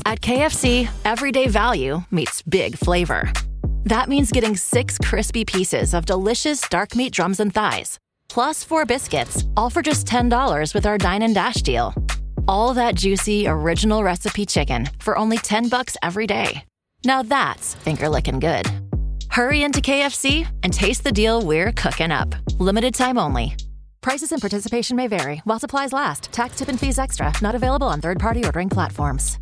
At KFC, everyday value meets big flavor. That means getting 6 crispy pieces of delicious dark meat drums and thighs, plus 4 biscuits, all for just $10 with our Dine and Dash deal. All that juicy, original recipe chicken for only $10 every day. Now that's finger-licking good. Hurry into KFC and taste the deal we're cooking up. Limited time only. Prices and participation may vary while supplies last. Tax, tip, and fees extra. Not available on third-party ordering platforms.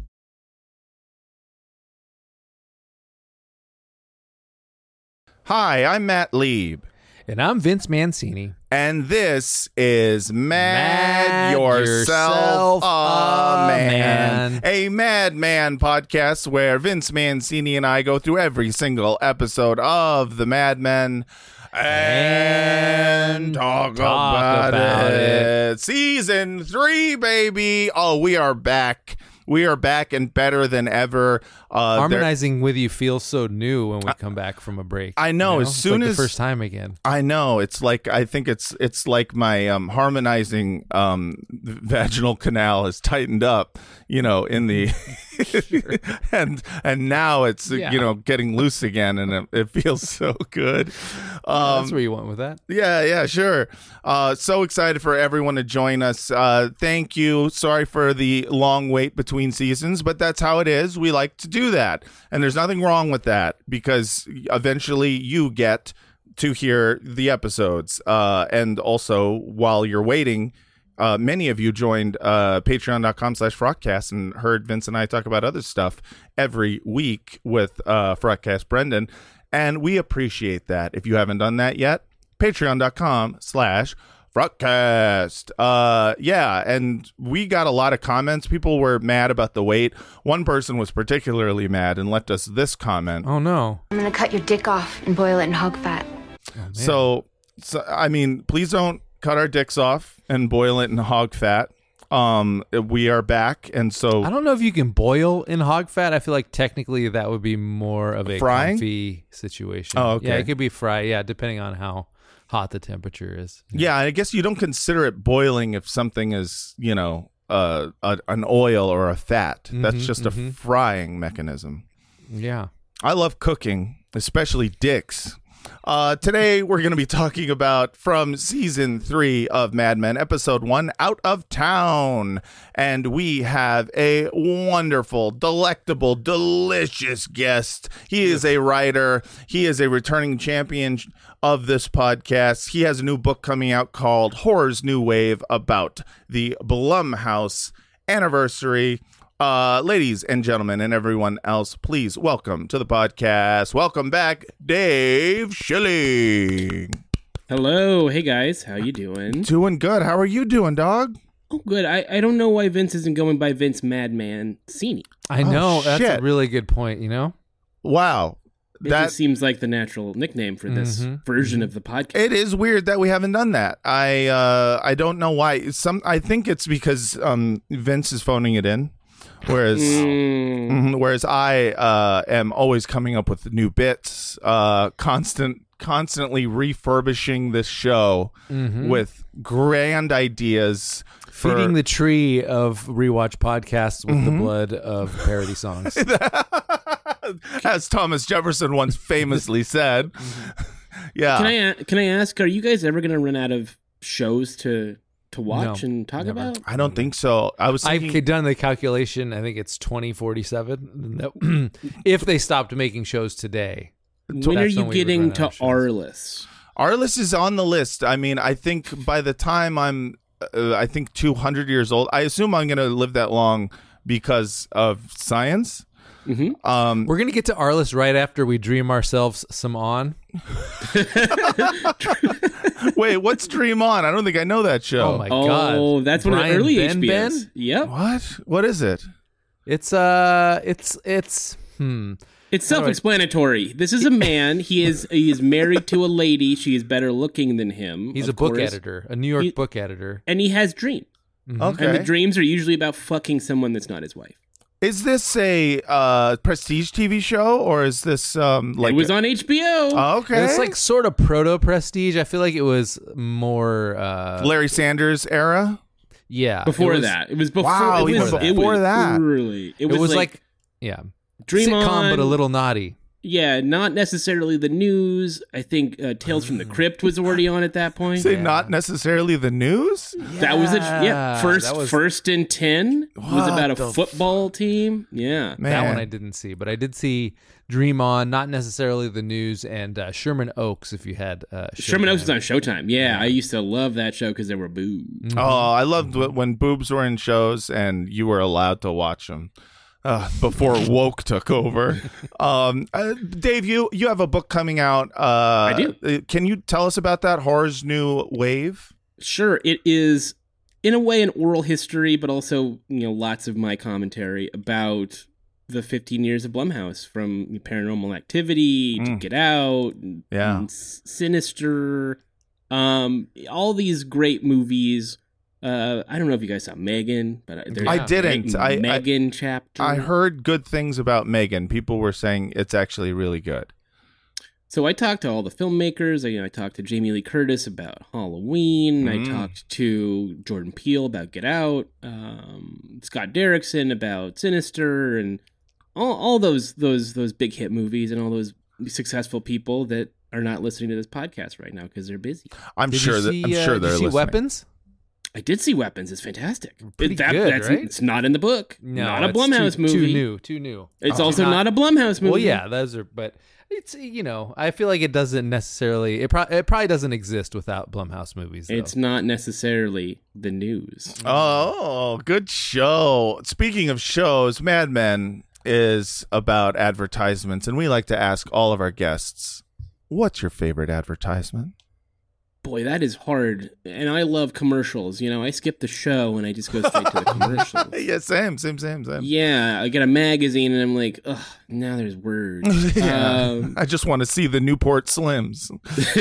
Hi, I'm Matt Lieb. And I'm Vince Mancini. And this is Mad Yourself a Man. A madman podcast where Vince Mancini and I go through every single episode of The Mad Men and talk about it. Season 3, baby. Oh, we are back. We are back and better than ever. Harmonizing with you feels so new when we come back from a break. I know. As soon as the first time again. I know. It's like I think it's like my harmonizing vaginal canal has tightened up. You know, in the and now it's getting loose again, and it feels so good. That's where you went with that. Yeah, sure. So excited for everyone to join us. Thank you. Sorry for the long wait between seasons, but that's how it is. We like to do that, and there's nothing wrong with that because eventually you get to hear the episodes, and also while you're waiting. Many of you joined patreon.com/Frotcast and heard Vince and I talk about other stuff every week with Frotcast Brendan. And we appreciate that. If you haven't done that yet, patreon.com/Frotcast. Yeah, and we got a lot of comments. People were mad about the wait. One person was particularly mad and left us this comment. Oh, no. I'm going to cut your dick off and boil it in hog fat. Oh, So, I mean, please don't cut our dicks off and boil it in hog fat. We are back, and so I don't know if you can boil in hog fat. I feel like technically that would be more of a frying comfy situation. Oh, okay. Yeah, it could be fry. Yeah, depending on how hot the temperature is. Yeah, I guess you don't consider it boiling if something is, an oil or a fat. That's just a frying mechanism. Yeah. I love cooking, especially dicks. Today, we're going to be talking about from season 3 of Mad Men, episode 1, Out of Town. And we have a wonderful, delectable, delicious guest. He is a writer. He is a returning champion of this podcast. He has a new book coming out called Horror's New Wave about the Blumhouse anniversary. Ladies and gentlemen and everyone else, please welcome to the podcast. Welcome back, Dave Schilling. Hello. Hey, guys. How you doing? Doing good. How are you doing, dog? Oh, good. I don't know why Vince isn't going by Vince Madman Mancini. I know. Oh, that's shit. a really good point, you know? Wow. It just seems like the natural nickname for this version of the podcast. It is weird that we haven't done that. I don't know why. I think it's because Vince is phoning it in. Whereas I am always coming up with new bits, constantly refurbishing this show with grand ideas. Feeding the tree of rewatch podcasts with the blood of parody songs. As Thomas Jefferson once famously said. Yeah. Can I ask, are you guys ever going to run out of shows to watch and talk about? I don't think so. I've done the calculation. I think it's 2047. If they stopped making shows today. When are you getting to Arliss? Arliss is on the list. I mean, I think by the time I'm 200 years old, I assume I'm going to live that long because of science. We're going to get to Arliss right after we dream ourselves some on. Wait, what's Dream On? I don't think I know that show. Oh my god! Oh, that's one of the early HBOs. Ben? Yep. What is it? It's self-explanatory. This is a man. He is married to a lady. She is better looking than him. He's a book editor, a New York book editor, and he has dreams. Okay, and the dreams are usually about fucking someone that's not his wife. Is this a prestige TV show, or is this like... It was on HBO. Oh, okay. It's like sort of proto-prestige. I feel like it was more... Larry Sanders era? Yeah. Before that. It was before... Wow, it was before that. Early. It was like Yeah. Dream Sitcom, On, but a little naughty. Yeah, not necessarily the news. I think Tales from the Crypt was already on at that point. Say not necessarily the news? That was First and 10 was about a football team. Yeah. Man. That one I didn't see, but I did see Dream On, not necessarily the news, and Sherman Oaks, if you had Sherman Oaks was on Showtime. Yeah, I used to love that show because there were boobs. Oh, I loved when boobs were in shows and you were allowed to watch them. Before woke took over. Dave, you have a book coming out. I do. Can you tell us about that? Horror's New Wave? Sure. It is, in a way, an oral history, but also, lots of my commentary about the 15 years of Blumhouse, from Paranormal Activity to Get Out, and Sinister, all these great movies. I don't know if you guys saw Megan, but there's I didn't. Megan chapter. I heard good things about Megan. People were saying it's actually really good. So I talked to all the filmmakers. I talked to Jamie Lee Curtis about Halloween. I talked to Jordan Peele about Get Out. Scott Derrickson about Sinister, and all those big hit movies, and all those successful people that are not listening to this podcast right now because they're busy. I'm sure they're listening. Weapons? I did see Weapons. It's fantastic. Pretty good, right? It's not in the book. No, not a Blumhouse movie. Too new. It's also not a Blumhouse movie. Well, yeah, those are. But it's I feel like it doesn't necessarily. It probably doesn't exist without Blumhouse movies. Though. It's not necessarily the news. Oh, good show. Speaking of shows, Mad Men is about advertisements, and we like to ask all of our guests, "What's your favorite advertisement?" Boy, that is hard. And I love commercials. I skip the show and I just go straight to the commercials. Yeah, same. Yeah, I get a magazine and I'm like, ugh, now there's words. I just want to see the Newport Slims.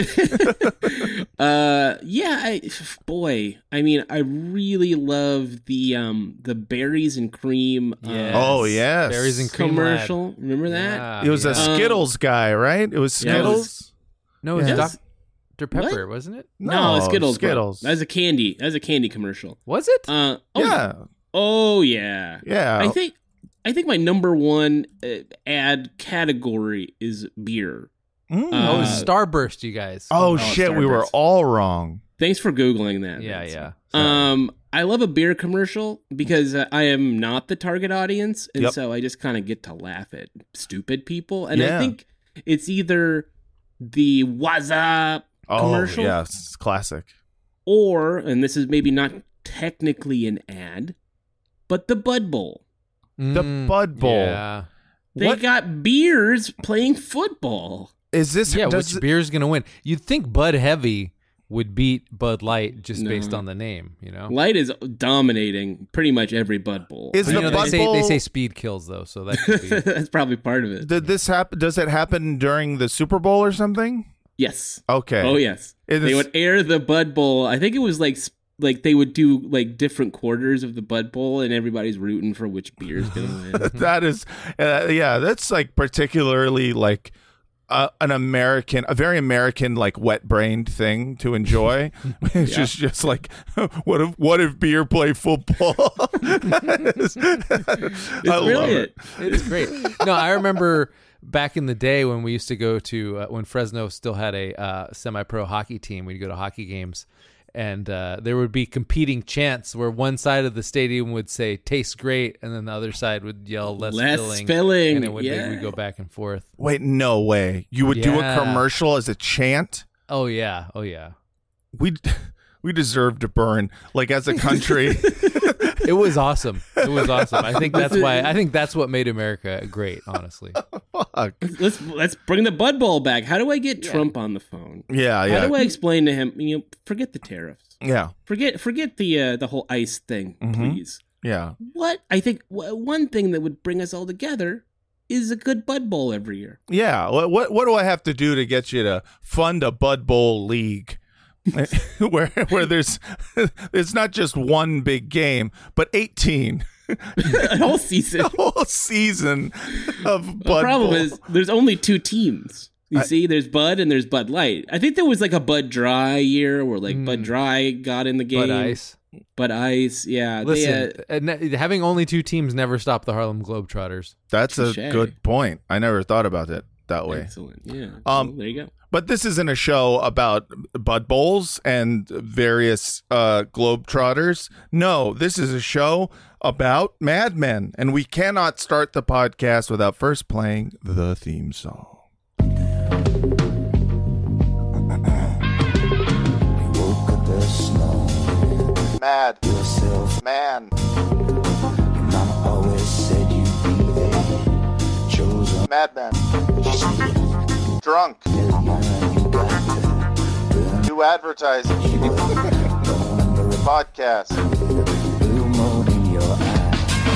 I really love the berries and cream. Yes. Oh, yes. Berries and cream commercial. lad. Remember that? Yeah, It was a Skittles guy, right? It was Skittles? No, it was Yes. Dr. Pepper, wasn't it? No, Skittles. Bro. Skittles. That was a candy commercial. Was it? Yeah. Oh yeah. Yeah. I think my number one ad category is beer. Starburst, you guys. Oh shit, we were Starburst. all wrong. Thanks for Googling that. Yeah. I love a beer commercial because I am not the target audience, and Yep. so I just kind of get to laugh at stupid people. And Yeah. I think it's either the What's Up commercial, yes, it's classic. or, and this is maybe not technically an ad, but the Bud Bowl. The Bud Bowl. Yeah. They got beers playing football. Is this? Yeah, does which beer's going to win? You'd think Bud Heavy would beat Bud Light just No. based on the name, Light is dominating pretty much every Bud Bowl. Is the Bud Bowl? They say speed kills, though, so that could be. That's probably part of it. Did this happen? Does it happen during the Super Bowl or something? Yes. Okay. Oh yes. They would air the Bud Bowl. I think it was like they would do like different quarters of the Bud Bowl, and everybody's rooting for which beer's gonna win. That is, that's like particularly like a very American, like wet-brained thing to enjoy. It's just like, what if beer play football? It's love brilliant. It's great. No, I remember back in the day when we used to go to when Fresno still had a semi-pro hockey team. We'd go to hockey games, and there would be competing chants where one side of the stadium would say "tastes great," and then the other side would yell "less filling," and it would we'd go back and forth. Wait, no way! You would do a Yeah. commercial as a chant? Oh yeah. We deserve to burn, like, as a country. It was awesome. I think that's what made America great, honestly. Fuck. Let's bring the Bud Bowl back. How do I get Trump on the phone? Yeah. How do I explain to him? Forget the tariffs. Yeah. Forget the whole ICE thing, please. Yeah. What I think one thing that would bring us all together is a good Bud Bowl every year. Yeah. What do I have to do to get you to fund a Bud Bowl league? where there's it's not just one big game, but 18. A whole season. A whole season of Bud Bowl. The problem is there's only two teams. You see, there's Bud and there's Bud Light. I think there was like a Bud Dry year where like Bud Dry got in the game. Bud Ice. But ice, yeah. Listen, having only 2 teams never stopped the Harlem Globetrotters. That's Touché. a good point. I never thought about it that way. Excellent. Yeah. Well, there you go. But this isn't a show about Bud Bowls and various Globetrotters. No, this is a show about Mad Men. And we cannot start the podcast without first playing the theme song. Mad Man. Your mama always said you'd be there. Chosen. Mad Men. Drunk. New advertising. Podcast. Blue moon in your eye.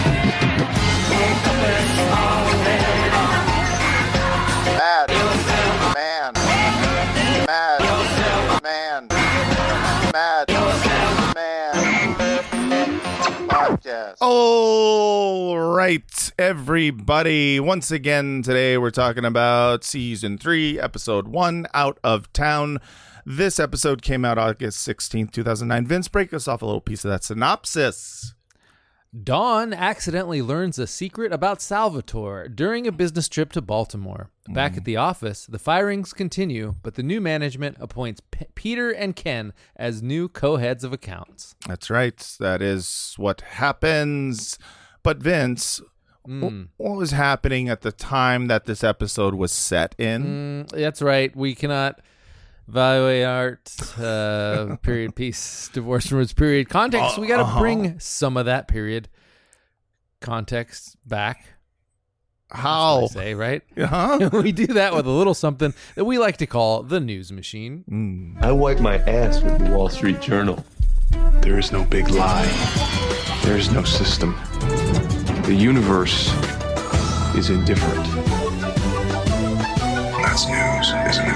Mad Man. Mad Man. Mad Man. Podcast. All right, everybody. Once again, today we're talking about season 3, episode 1, Out of Town. This episode came out August 16th, 2009. Vince, break us off a little piece of that synopsis. Dawn accidentally learns a secret about Salvatore during a business trip to Baltimore. Back at the office, the firings continue, but the new management appoints Peter and Ken as new co-heads of accounts. That's right. That is what happens. But Vince, what was happening at the time that this episode was set in? That's right. We cannot evaluate art, period piece, divorce from its period context. We got to bring some of that period context back. How? That's what I say, right? Huh? We do that with a little something that we like to call the news machine. I wipe my ass with the Wall Street Journal. There is no big lie. There is no system. The universe is indifferent. That's news, isn't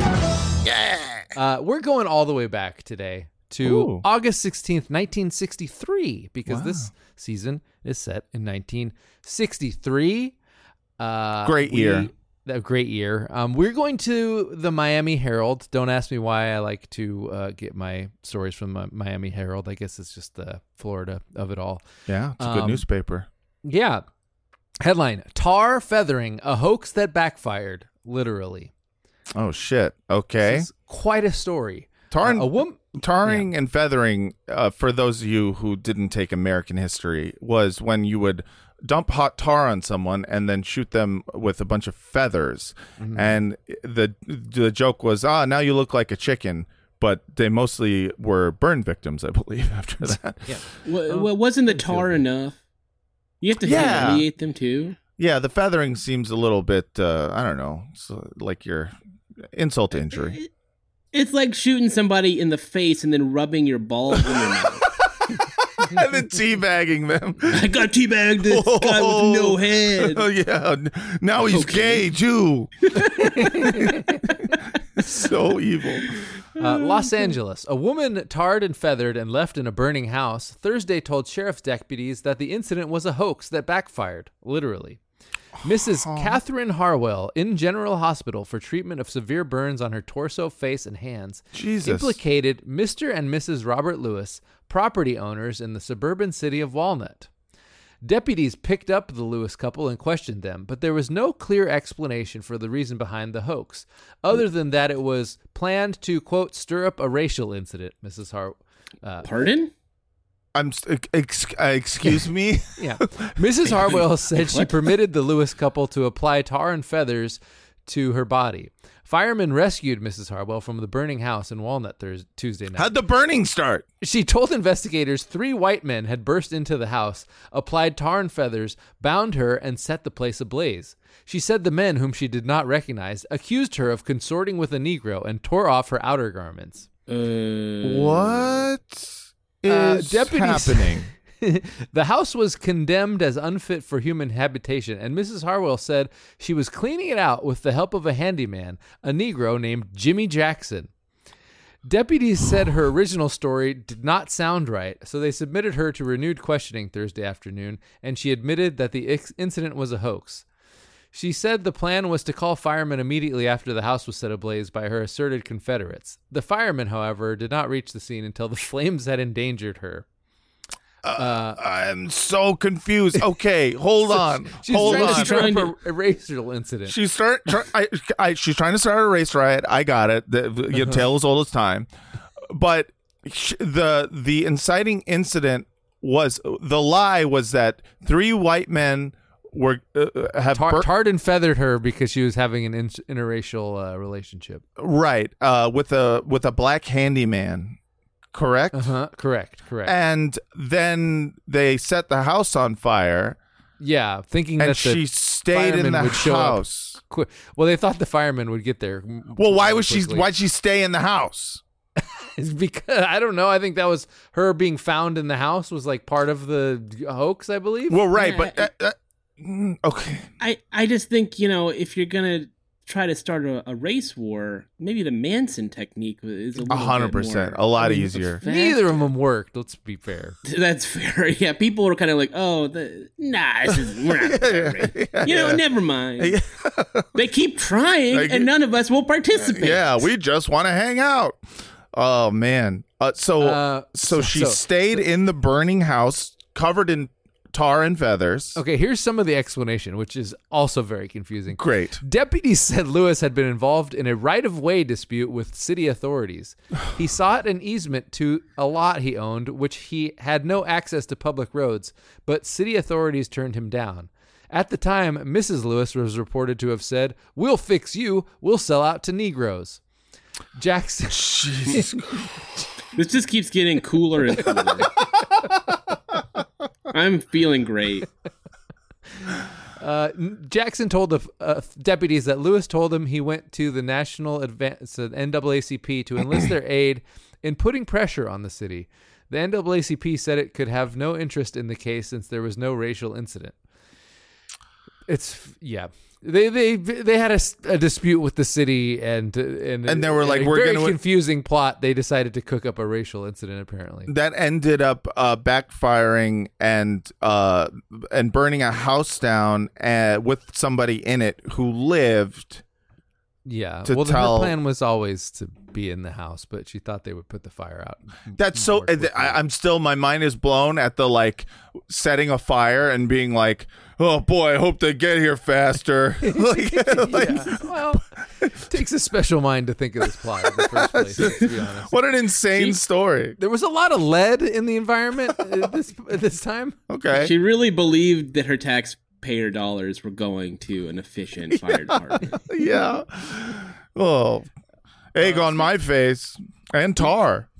it? We're going all the way back today to August 16th, 1963, because this season is set in 1963. Great year. A great year. We're going to the Miami Herald. Don't ask me why I like to get my stories from the Miami Herald. I guess it's just the Florida of it all. Yeah, it's a good newspaper. Yeah. Headline, Tar Feathering, a hoax that backfired, literally. Oh, shit. Okay. This is quite a story. Tarring and feathering, for those of you who didn't take American history, was when you would dump hot tar on someone and then shoot them with a bunch of feathers. And the joke was, now you look like a chicken. But they mostly were burn victims, I believe, after that. Yeah. Well, wasn't the tar enough? You have to humiliate them too? Yeah, the feathering seems a little bit, I don't know, like your insult to injury. It's like shooting somebody in the face and then rubbing your balls in your mouth. And then teabagging them. I got teabagged this guy with no head. Oh, yeah. Now he's gay, too. So evil. Los Angeles. A woman tarred and feathered and left in a burning house Thursday told sheriff's deputies that the incident was a hoax that backfired, literally. Mrs. Catherine Harwell in General Hospital for treatment of severe burns on her torso, face, and hands implicated Mr. and Mrs. Robert Lewis, property owners in the suburban city of Walnut. Deputies picked up the Lewis couple and questioned them, but there was no clear explanation for the reason behind the hoax, other than that it was planned to, quote, stir up a racial incident, Mrs. Pardon? Excuse me? Yeah. Mrs. Harwell said she permitted the Lewis couple to apply tar and feathers to her body. Firemen rescued Mrs. Harwell from the burning house in Walnut Tuesday night. How'd the burning start? She told investigators 3 white men had burst into the house, applied tar and feathers, bound her, and set the place ablaze. She said the men, whom she did not recognize, accused her of consorting with a Negro and tore off her outer garments. What is happening? The house was condemned as unfit for human habitation, and Mrs. Harwell said she was cleaning it out with the help of a handyman, a Negro named Jimmy Jackson. Deputies said her original story did not sound right, so they submitted her to renewed questioning Thursday afternoon, and she admitted that the incident was a hoax. She said the plan was to call firemen immediately after the house was set ablaze by her asserted Confederates. The firemen, however, did not reach the scene until the flames had endangered her. I'm so confused. Okay, hold on. Hold on. She's trying to a racial incident. She's trying to start a race riot. I got it. The tale as old as time. But the inciting incident was, the lie was that 3 white men were tarred and feathered her because she was having an interracial relationship. Right. With a black handyman. Correct? Correct. And then they set the house on fire. Yeah, thinking and that she stayed in the house. Well, they thought the firemen would get there. Well, why'd she stay in the house? It's because I don't know. I think that was her being found in the house was like part of the hoax, I believe. Well, right, but okay. I just think, if you're gonna try to start a race war, maybe the Manson technique is a little 100%, a lot easier. Neither of them worked. Let's be fair. That's fair. Yeah, people were kind of like, we're not gonna never mind. They keep trying, and none of us will participate. Yeah, we just want to hang out. Oh man. So she stayed in the burning house, covered in tar and feathers. Okay, here's some of the explanation, which is also very confusing. Great. Deputies said Lewis had been involved in a right-of-way dispute with city authorities. He sought an easement to a lot he owned, which he had no access to public roads, but city authorities turned him down. At the time, Mrs. Lewis was reported to have said, "We'll fix you. We'll sell out to Negroes." Jackson. Jesus. This just keeps getting cooler and cooler. I'm feeling great. Jackson told the deputies that Lewis told him he went to the National NAACP to enlist their aid in putting pressure on the city. The NAACP said it could have no interest in the case since there was no racial incident. They had a dispute with the city and they were like, we're very confusing plot. They decided to cook up a racial incident. Apparently, that ended up backfiring and burning a house down with somebody in it who lived. Yeah. Well, her plan was always to be in the house, but she thought they would put the fire out. That's so. I'm still. My mind is blown at the setting a fire and being like, "Oh boy, I hope they get here faster." Well, it takes a special mind to think of this plot in the first place. To be honest, what an insane story! There was a lot of lead in the environment at this time. Okay, she really believed that her taxpayer dollars were going to an efficient fire department. Yeah. Oh, egg on my face and tar.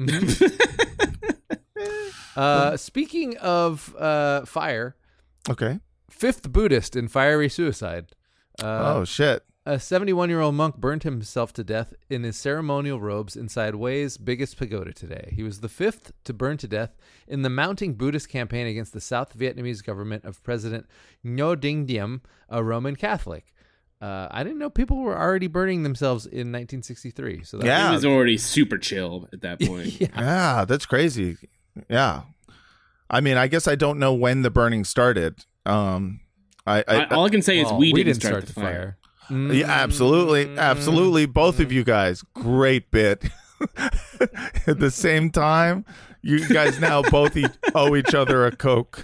Speaking of fire. Okay. 5th Buddhist in fiery suicide. Oh, shit. A 71-year-old monk burned himself to death in his ceremonial robes inside Hue's biggest pagoda today. He was the 5th to burn to death in the mounting Buddhist campaign against the South Vietnamese government of President Ngo Dinh Diem, a Roman Catholic. I didn't know people were already burning themselves in 1963. So that was already super chill at that point. Yeah, that's crazy. Yeah. I mean, I guess I don't know when the burning started. All I can say is we didn't start the fire. Yeah, absolutely. Both of you guys, great bit. At the same time, you guys now both owe each other a Coke.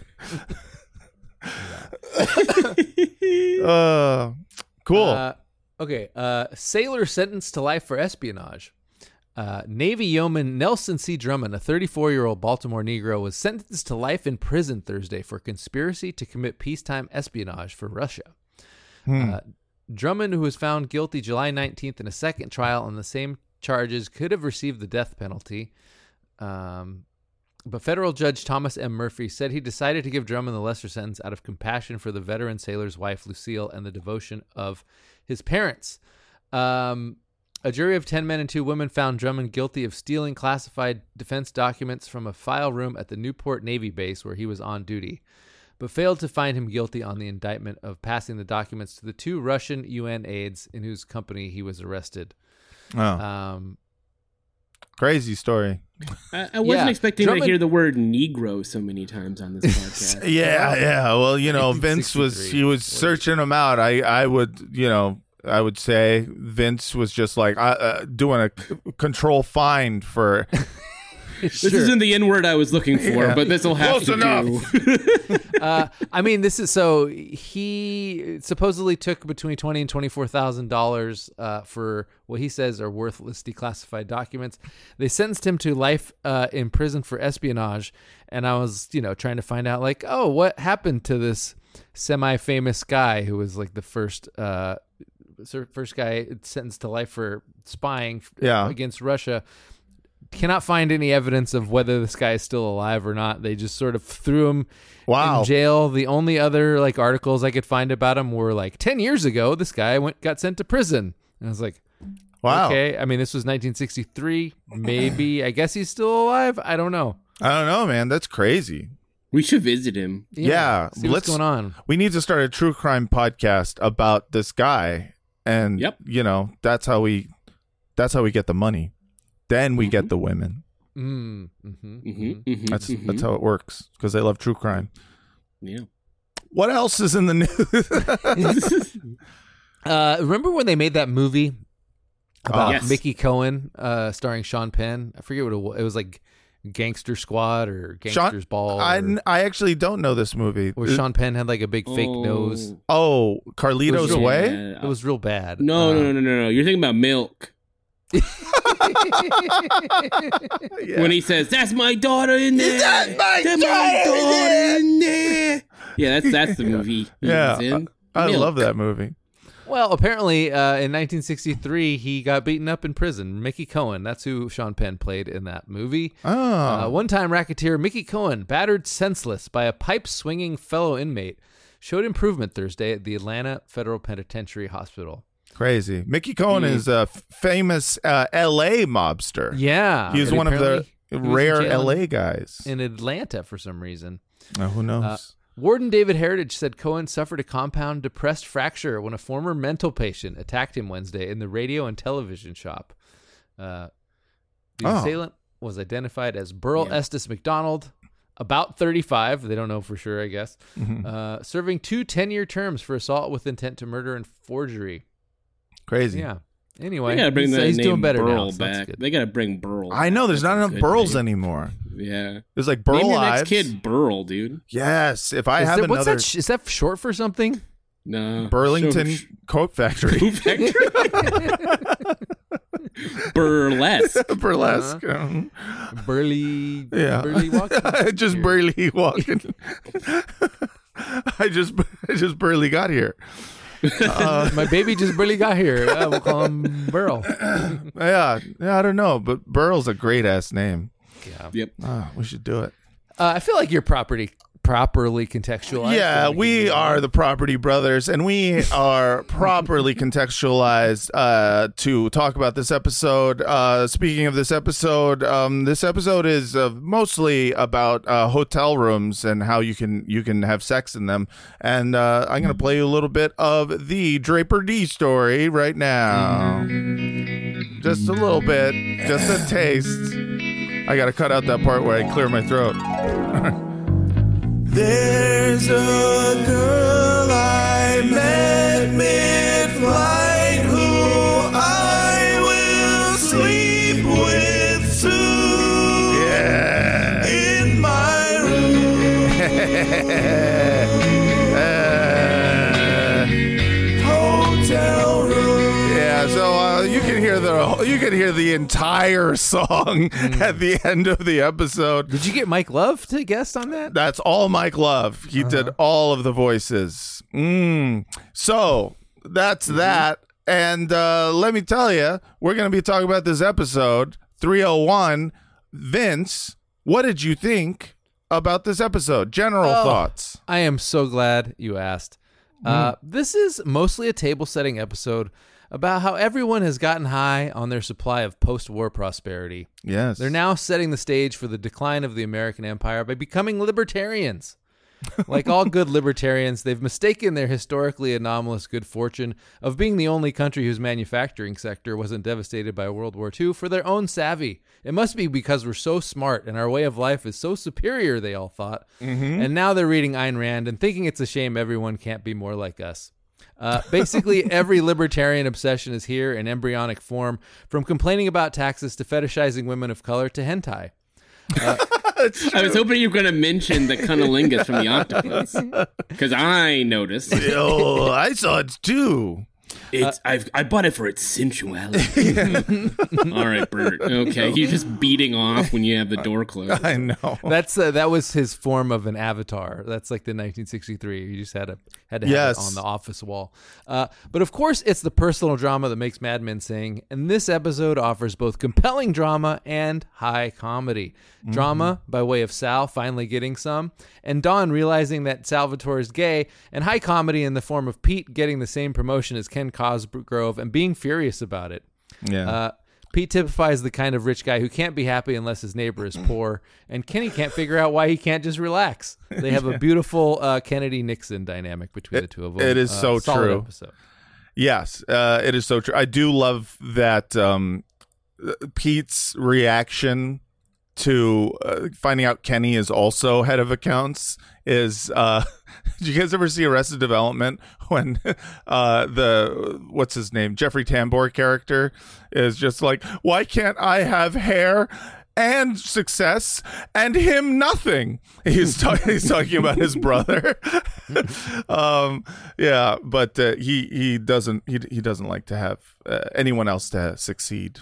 Cool. Okay. Sailor sentenced to life for espionage. Navy yeoman Nelson C. Drummond, a 34-year-old Baltimore Negro, was sentenced to life in prison Thursday for conspiracy to commit peacetime espionage for Russia. Drummond, who was found guilty July 19th in a second trial on the same charges, could have received the death penalty. But federal judge Thomas M. Murphy said he decided to give Drummond the lesser sentence out of compassion for the veteran sailor's wife, Lucille, and the devotion of his parents. A jury of 10 men and 2 women found Drummond guilty of stealing classified defense documents from a file room at the Newport Navy base where he was on duty, but failed to find him guilty on the indictment of passing the documents to the 2 Russian UN aides in whose company he was arrested. Oh. Crazy story. I wasn't Yeah, expecting Drummond- to hear the word Negro so many times on this podcast. Yeah. Well, Vince was 1963. searching him out. I would say Vince was just like doing a control find for. This isn't the N word I was looking for, Yeah. but this will have Close to enough. do. I mean, this is so he supposedly took between $20,000 and $24,000 for what he says are worthless declassified documents. They sentenced him to life in prison for espionage, and I was, trying to find out like, oh, what happened to this semi-famous guy who was like the first guy sentenced to life for spying against Russia. Cannot find any evidence of whether this guy is still alive or not. They just sort of threw him in jail. The only other like articles I could find about him were like 10 years ago, this guy got sent to prison. And I was like, Wow. okay. I mean, this was 1963. Maybe, I guess he's still alive. I don't know. I don't know, man. That's crazy. We should visit him. Yeah, See what's going on. We need to start a true crime podcast about this guy, and that's how we get the money. Then we get the women. That's how it works because they love true crime. Yeah. What else is in the news? Remember when they made that movie about Yes. Mickey Cohen starring Sean Penn? I forget what it was. It was like Gangster Squad or Gangster's Ball. I actually don't know this movie. Where Sean Penn had like a big fake nose. Oh, Carlito's real Way? It was real bad. No. You're thinking about Milk. When he says, "That's my daughter in there. That's my daughter in there." Yeah, that's the movie. he was in. I Milk. love that movie. Well, apparently, in 1963, he got beaten up in prison. Mickey Cohen, that's who Sean Penn played in that movie. Oh. One-time racketeer Mickey Cohen, battered senseless by a pipe-swinging fellow inmate, showed improvement Thursday at the Atlanta Federal Penitentiary Hospital. Crazy. Mickey Cohen is a famous L.A. mobster. Yeah. He was and one of the apparently he was in rare jail L.A. guys. in Atlanta for some reason. Who knows? Warden David Heritage said Cohen suffered a compound depressed fracture when a former mental patient attacked him Wednesday in the radio and television shop. The assailant was identified as Burl Estes McDonald, about 35. They don't know for sure, I guess. Serving 2 10-year terms for assault with intent to murder and forgery. Crazy. Yeah. Anyway, They gotta bring he's name doing better Burl now. So that's back. good. They gotta bring Burl. I know there's That's not a enough good Burls name. anymore. Yeah. There's like Burl Name your Ives. next kid Burl, dude. Yes. If I Is have there- what's another that is that short for something? No. Burlington Coat Factory. Coat Factory. Burlesque. Burlesque. Burly. Yeah. Burly walking. Just barely walking. I just barely got here. My baby just barely got here. We'll call him Burl. Yeah, I don't know, but Burl's a great ass name. Yep. We should do it. I feel like you're properly contextualized. Yeah, and we are the Property Brothers, and we are properly contextualized to talk about this episode. Speaking of this episode is mostly about hotel rooms and how you can have sex in them. And I'm going to play you a little bit of the Draper D story right now. Just a little bit, just a taste. I got to cut out that part where I clear my throat. There's a girl I met mid-flight who I will sleep with soon. Yeah. In my room. Hotel room. Yeah, so you can hear the entire song at the end of the episode. Did you get Mike Love to guest on that? That's all Mike Love. He did all of the voices. So that's that. And let me tell you, we're going to be talking about this episode 301. Vince, what did you think about this episode? General thoughts. I am so glad you asked. This is mostly a table-setting episode about how everyone has gotten high on their supply of post-war prosperity. Yes. They're now setting the stage for the decline of the American empire by becoming libertarians. Like all good libertarians, they've mistaken their historically anomalous good fortune of being the only country whose manufacturing sector wasn't devastated by World War II for their own savvy. It must be because we're so smart and our way of life is so superior, they all thought. And now they're reading Ayn Rand and thinking it's a shame everyone can't be more like us. Basically, every libertarian obsession is here in embryonic form, from complaining about taxes to fetishizing women of color to hentai. I was hoping you were going to mention the cunnilingus from the octopus, because I noticed. Oh, I saw it too. I bought it for its sensuality. All right, Bert. Okay, you're just beating off when you have the door closed. I know. That was his form of an avatar. That's like the 1963. You just had to have it on the office wall. But of course, it's the personal drama that makes Mad Men sing, and this episode offers both compelling drama and high comedy. Drama by way of Sal finally getting some, and Dawn realizing that Salvatore is gay, and high comedy in the form of Pete getting the same promotion as Ken Cosgrove and being furious about it. Yeah. Pete typifies the kind of rich guy who can't be happy unless his neighbor is poor, and Kenny can't figure out why he can't just relax. They have a beautiful Kennedy-Nixon dynamic between the two of them. It is so true. Episode. Yes, it is so true. I do love that Pete's reaction to finding out Kenny is also head of accounts is did you guys ever see Arrested Development when what's his name, Jeffrey Tambor character is just like, why can't I have hair and success and him nothing? He's talking about his brother. Yeah, but he doesn't like to have anyone else to succeed.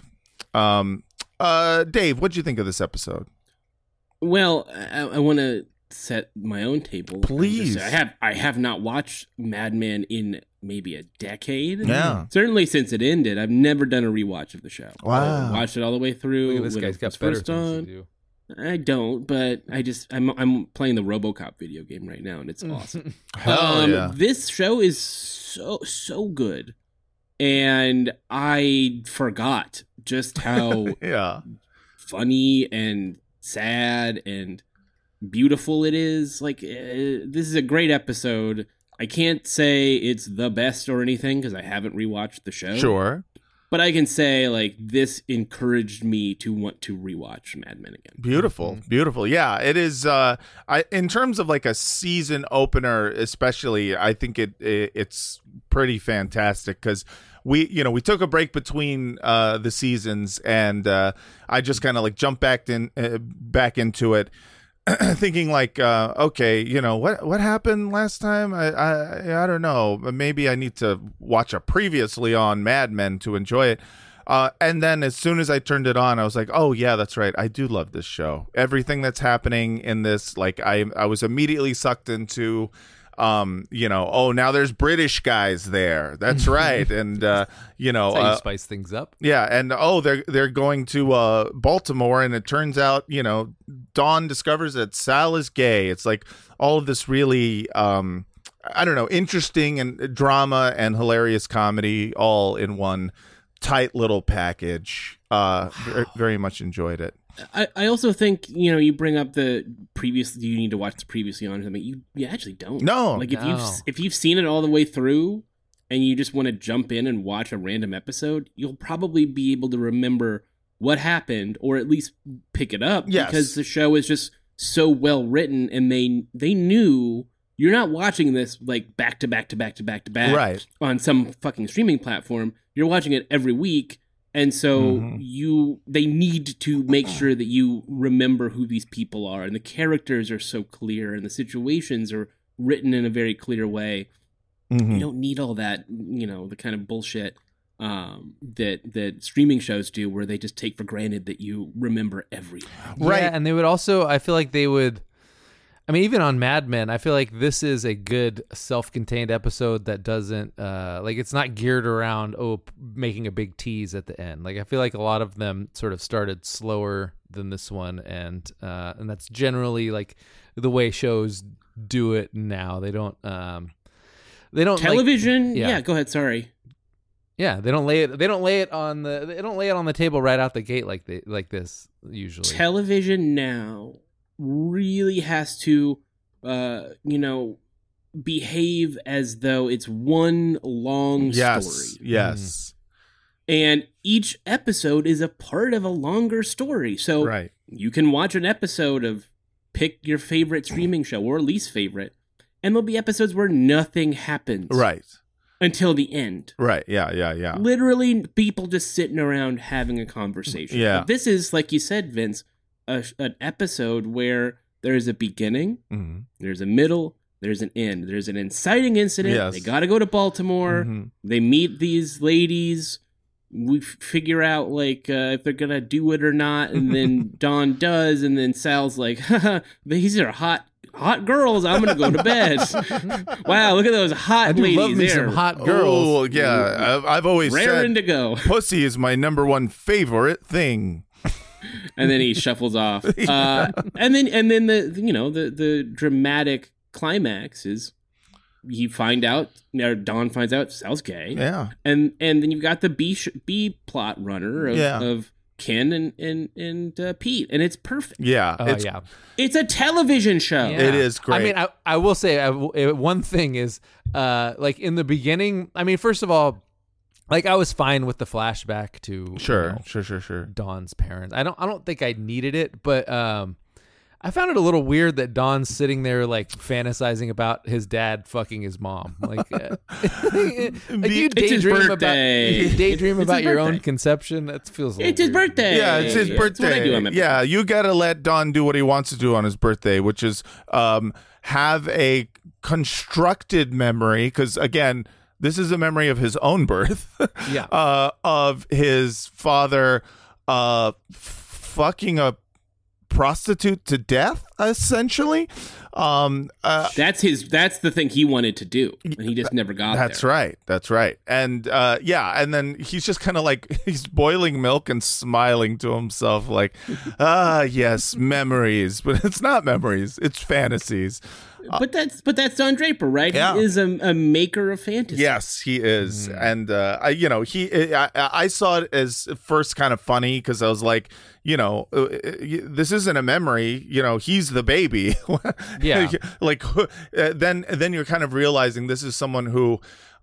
Dave, what did you think of this episode? Well, I want to set my own table. Please. I have not watched Mad Men in maybe a decade. Yeah. Certainly since it ended. I've never done a rewatch of the show. Wow. I watched it all the way through. Look at this guy's got better things to do. I don't, but I'm playing the RoboCop video game right now, and it's awesome. Hell yeah. This show is so good, and I forgot just how funny and sad and beautiful it is. Like, this is a great episode. I can't say it's the best or anything because I haven't rewatched the show. Sure. But I can say, like, this encouraged me to want to rewatch Mad Men again. Beautiful. Yeah, it is. In terms of like a season opener, especially, I think it's pretty fantastic because we took a break between the seasons, and I just kind of like jumped back into it. Thinking like, okay, what happened last time? I don't know. Maybe I need to watch a previously on Mad Men to enjoy it. And then as soon as I turned it on, I was like, oh yeah, that's right. I do love this show. Everything that's happening in this, like I was immediately sucked into. Now there's British guys there. That's right. And That's how you spice things up. Yeah, and they're going to Baltimore, and it turns out, Dawn discovers that Sal is gay. It's like all of this really interesting and drama and hilarious comedy all in one tight little package. Very much enjoyed it. I also think, you bring up the previous, you need to watch the previously on something. You actually don't. No. Like if you've seen it all the way through and you just want to jump in and watch a random episode, you'll probably be able to remember what happened or at least pick it up. Yes. Because the show is just so well written, and they knew you're not watching this like back to back right. on some fucking streaming platform. You're watching it every week. And so they need to make sure that you remember who these people are, and the characters are so clear, and the situations are written in a very clear way. You don't need all that, the kind of bullshit that streaming shows do, where they just take for granted that you remember everything. Right, yeah, and they would also, I feel like they would. I mean, even on Mad Men, I feel like this is a good self-contained episode that doesn't, it's not geared around, making a big tease at the end. Like, I feel like a lot of them sort of started slower than this one, and that's generally, like, the way shows do it now. They don't television? Yeah, go ahead, sorry. Yeah, they don't lay it on the table right out the gate like this, usually. Television now really has to behave as though it's one long Yes. story. Yes. And each episode is a part of a longer story. So Right. you can watch an episode of pick your favorite streaming show or least favorite, and there'll be episodes where nothing happens. Right. Until the end. Right. Yeah. Literally, people just sitting around having a conversation. Yeah. But this is, like you said, Vince, an episode where there's a beginning, there's a middle, there's an end. There's an inciting incident. Yes. They got to go to Baltimore. They meet these ladies. We figure out if they're gonna do it or not, and then Dawn does, and then Sal's like, haha, these are hot girls. I'm gonna go to bed. Wow, look at those hot I do ladies love me there. some hot girls. Oh, yeah. I've always Rare said indigo. pussy is my number one favorite thing. And then he shuffles off. And then the dramatic climax is Dawn finds out Sal's gay. Yeah. And then you've got the B plot runner of Ken and Pete, and it's perfect. Yeah. It's a television show. Yeah. It is great. I mean, I will say one thing is, in the beginning, I mean, first of all, I was fine with the flashback to Sure. Dawn's parents. I don't think I needed it, but I found it a little weird that Dawn's sitting there fantasizing about his dad fucking his mom. Do you daydream about your own conception? That feels a little It's his weird. birthday. Yeah, it's his birthday. That's what I do on my yeah, you gotta let Don do what he wants to do on his birthday, which is have a constructed memory. Because again, this is a memory of his own birth. Yeah. Of his father fucking a prostitute to death, essentially. That's the thing he wanted to do, and he just never got there. That's right. And and then he's just kind of he's boiling milk and smiling to himself yes, memories. But it's not memories, it's fantasies. But that's Don Draper, right? Yeah. He is a maker of fantasy. Yes, he is. And I saw it as first kind of funny because I was like, this isn't a memory, he's the baby. Yeah. Then you're kind of realizing this is someone who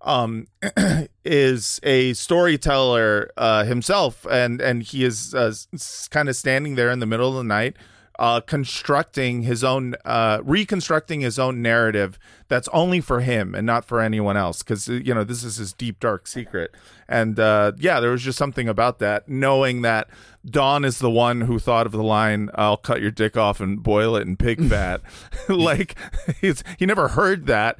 is a storyteller himself, and he is kind of standing there in the middle of the night, reconstructing his own narrative that's only for him and not for anyone else, because this is his deep dark secret. And there was just something about that, knowing that Dawn is the one who thought of the line, "I'll cut your dick off and boil it in pig fat." He never heard that.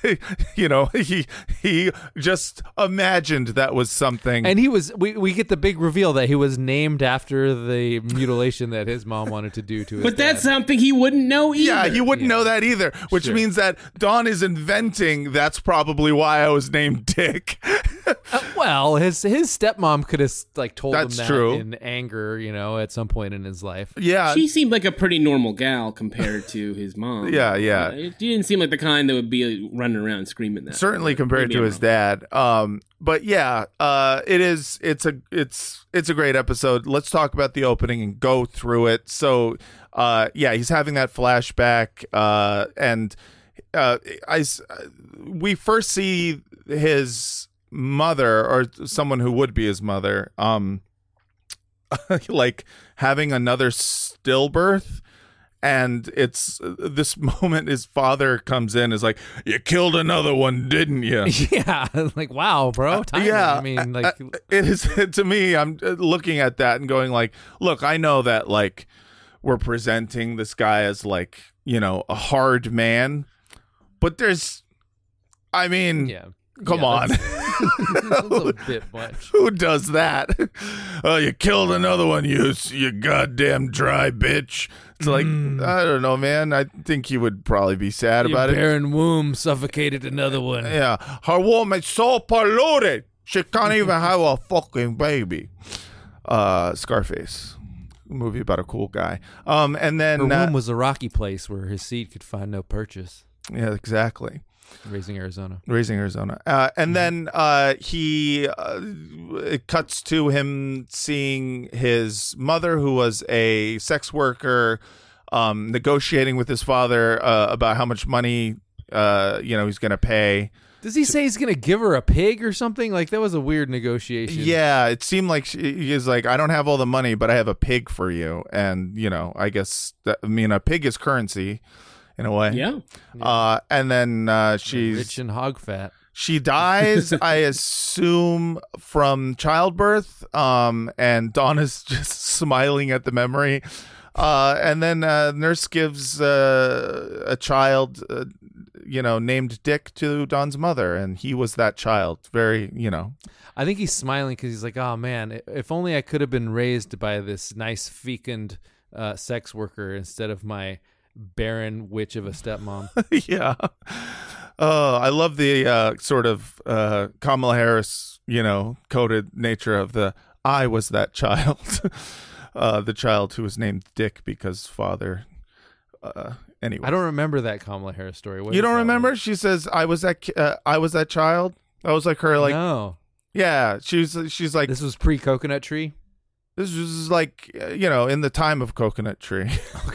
He just imagined that was something. And we get the big reveal that he was named after the mutilation that his mom wanted to do to his But that's dad. something he wouldn't know either. Yeah, he wouldn't know that either, which Sure. means that Dawn is inventing that's probably why I was named Dick. Well, his stepmom could have told him That's that true. in anger, at some point in his life. Yeah. She seemed like a pretty normal gal compared to his mom. Yeah. She didn't seem like the kind that would be running around screaming that. Certainly compared Maybe to I'm his wrong. dad. But yeah, it's a great episode. Let's talk about the opening and go through it. So, he's having that flashback, and we first see his mother, or someone who would be his mother, having another stillbirth. And it's this moment his father comes in, is like, "You killed another one, didn't you?" Yeah, wow, bro. Timing. Yeah, I mean, it is, to me, I'm looking at that and going look, I know that we're presenting this guy as a hard man, but there's, come on. That's a bit much. Who does that? Oh, you killed another one, you goddamn dry bitch. It's I don't know, man. I think he would probably be sad about it. Barren womb suffocated another one. Yeah. Her womb is so polluted, she can't even have a fucking baby. Scarface. Movie about a cool guy. And then... Her womb was a rocky place where his seed could find no purchase. Yeah, exactly. Raising Arizona. And then it cuts to him seeing his mother, who was a sex worker, negotiating with his father about how much money he's going to pay. Does he say he's going to give her a pig or something? Like, that was a weird negotiation. Yeah, it seemed like he's like, I don't have all the money, but I have a pig for you. And, I guess, a pig is currency in a way. Yeah. And then she's... rich and hog fat. She dies, I assume, from childbirth. And Dawn is just smiling at the memory. And then nurse gives a child... named Dick to Dawn's mother, and he was that child. Very, I think he's smiling because he's like, oh man, if only I could have been raised by this nice fecund sex worker instead of my barren witch of a stepmom. Yeah. I love the sort of Kamala Harris, coded nature of the I was that child. The child who was named Dick because father... Anyway, I don't remember that Kamala Harris story. You don't remember? She says, "I was that child." I was like her, like, no, yeah. She's like, this was pre-Coconut Tree. This was like, in the time of Coconut Tree.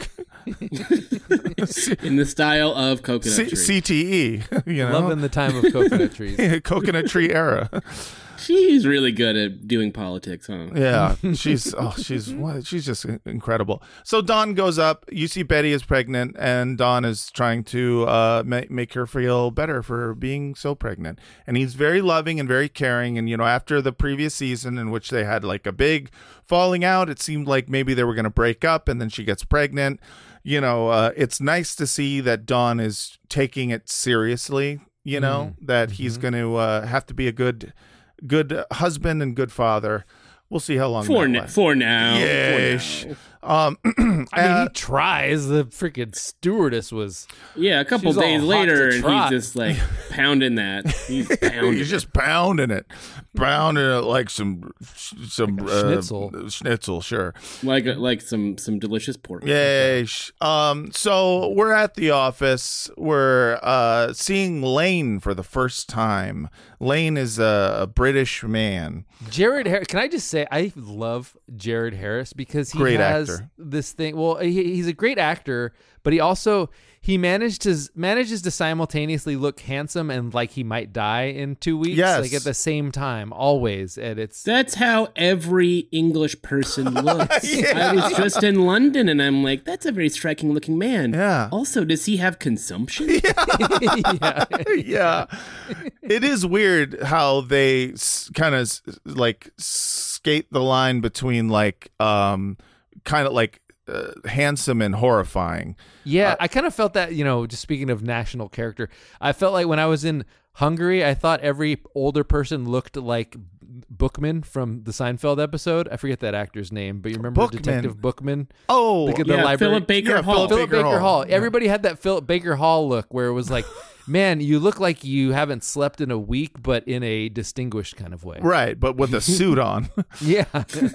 In the style of Coconut Tree. CTE. Loving the time of coconut trees. Coconut Tree era. She's really good at doing politics, huh? Yeah, she's just incredible. So Dawn goes up. You see Betty is pregnant, and Dawn is trying to make her feel better for being so pregnant. And he's very loving and very caring. And after the previous season in which they had like a big falling out, it seemed like maybe they were going to break up, and then she gets pregnant. It's nice to see that Dawn is taking it seriously. That he's going to have to be a good husband and good father. We'll see how long for that now. Yes. I mean, he tries. The freaking stewardess was. Yeah, a couple days later, and he's just like pounding that. He's just pounding it like some schnitzel, sure. Like some delicious pork. Yay. So we're at the office. We're seeing Lane for the first time. Lane is a British man. Jared Harris. Can I just say I love Jared Harris because he great has actor. This thing. Well, he's a great actor, but he manages to simultaneously look handsome and like he might die in 2 weeks. Yes. Like at the same time, always. And that's how every English person looks. Yeah. I was just in London, and I'm like, that's a very striking looking man. Yeah. Also, does he have consumption? Yeah. It is weird how they kind of like skate the line between like kind of like handsome and horrifying. Yeah, I kind of felt that, just speaking of national character, I felt like when I was in Hungary, I thought every older person looked like Bookman from the Seinfeld episode. I forget that actor's name, but you remember Bookman. Detective Bookman? Oh, the library. Philip Baker Hall. Philip Baker Hall. Yeah. Everybody had that Philip Baker Hall look where it was like, man, you look like you haven't slept in a week, but in a distinguished kind of way. Right, but with a suit on. Yeah.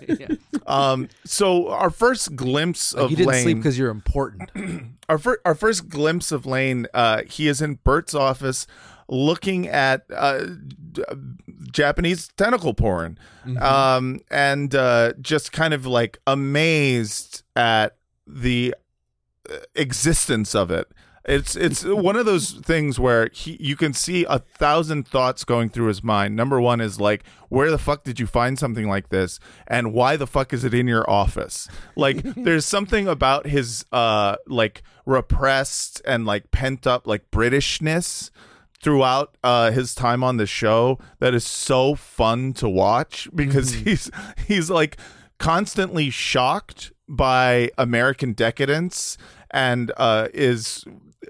So our first glimpse of you didn't Lane, sleep because you're important. our first glimpse of Lane, he is in Bert's office looking at Japanese tentacle porn, and just kind of like amazed at the existence of it. It's one of those things where you can see 1,000 thoughts going through his mind. Number one is like, where the fuck did you find something like this? And why the fuck is it in your office? Like, there's something about his like repressed and like pent up like Britishness throughout his time on the show that is so fun to watch because he's like constantly shocked by American decadence and is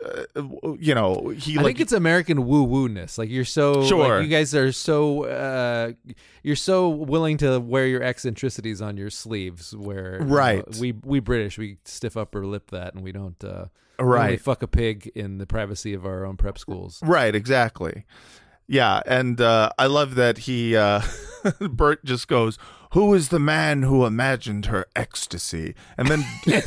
he I like think it's American woo-woo-ness. Like you're so Sure. like, you guys are so you're so willing to wear your eccentricities on your sleeves where Right. we British, we stiff upper lip that, and we don't Right. only fuck a pig in the privacy of our own prep schools. Right, exactly. Yeah, and I love that he Bert just goes, "Who is the man who imagined her ecstasy?" And then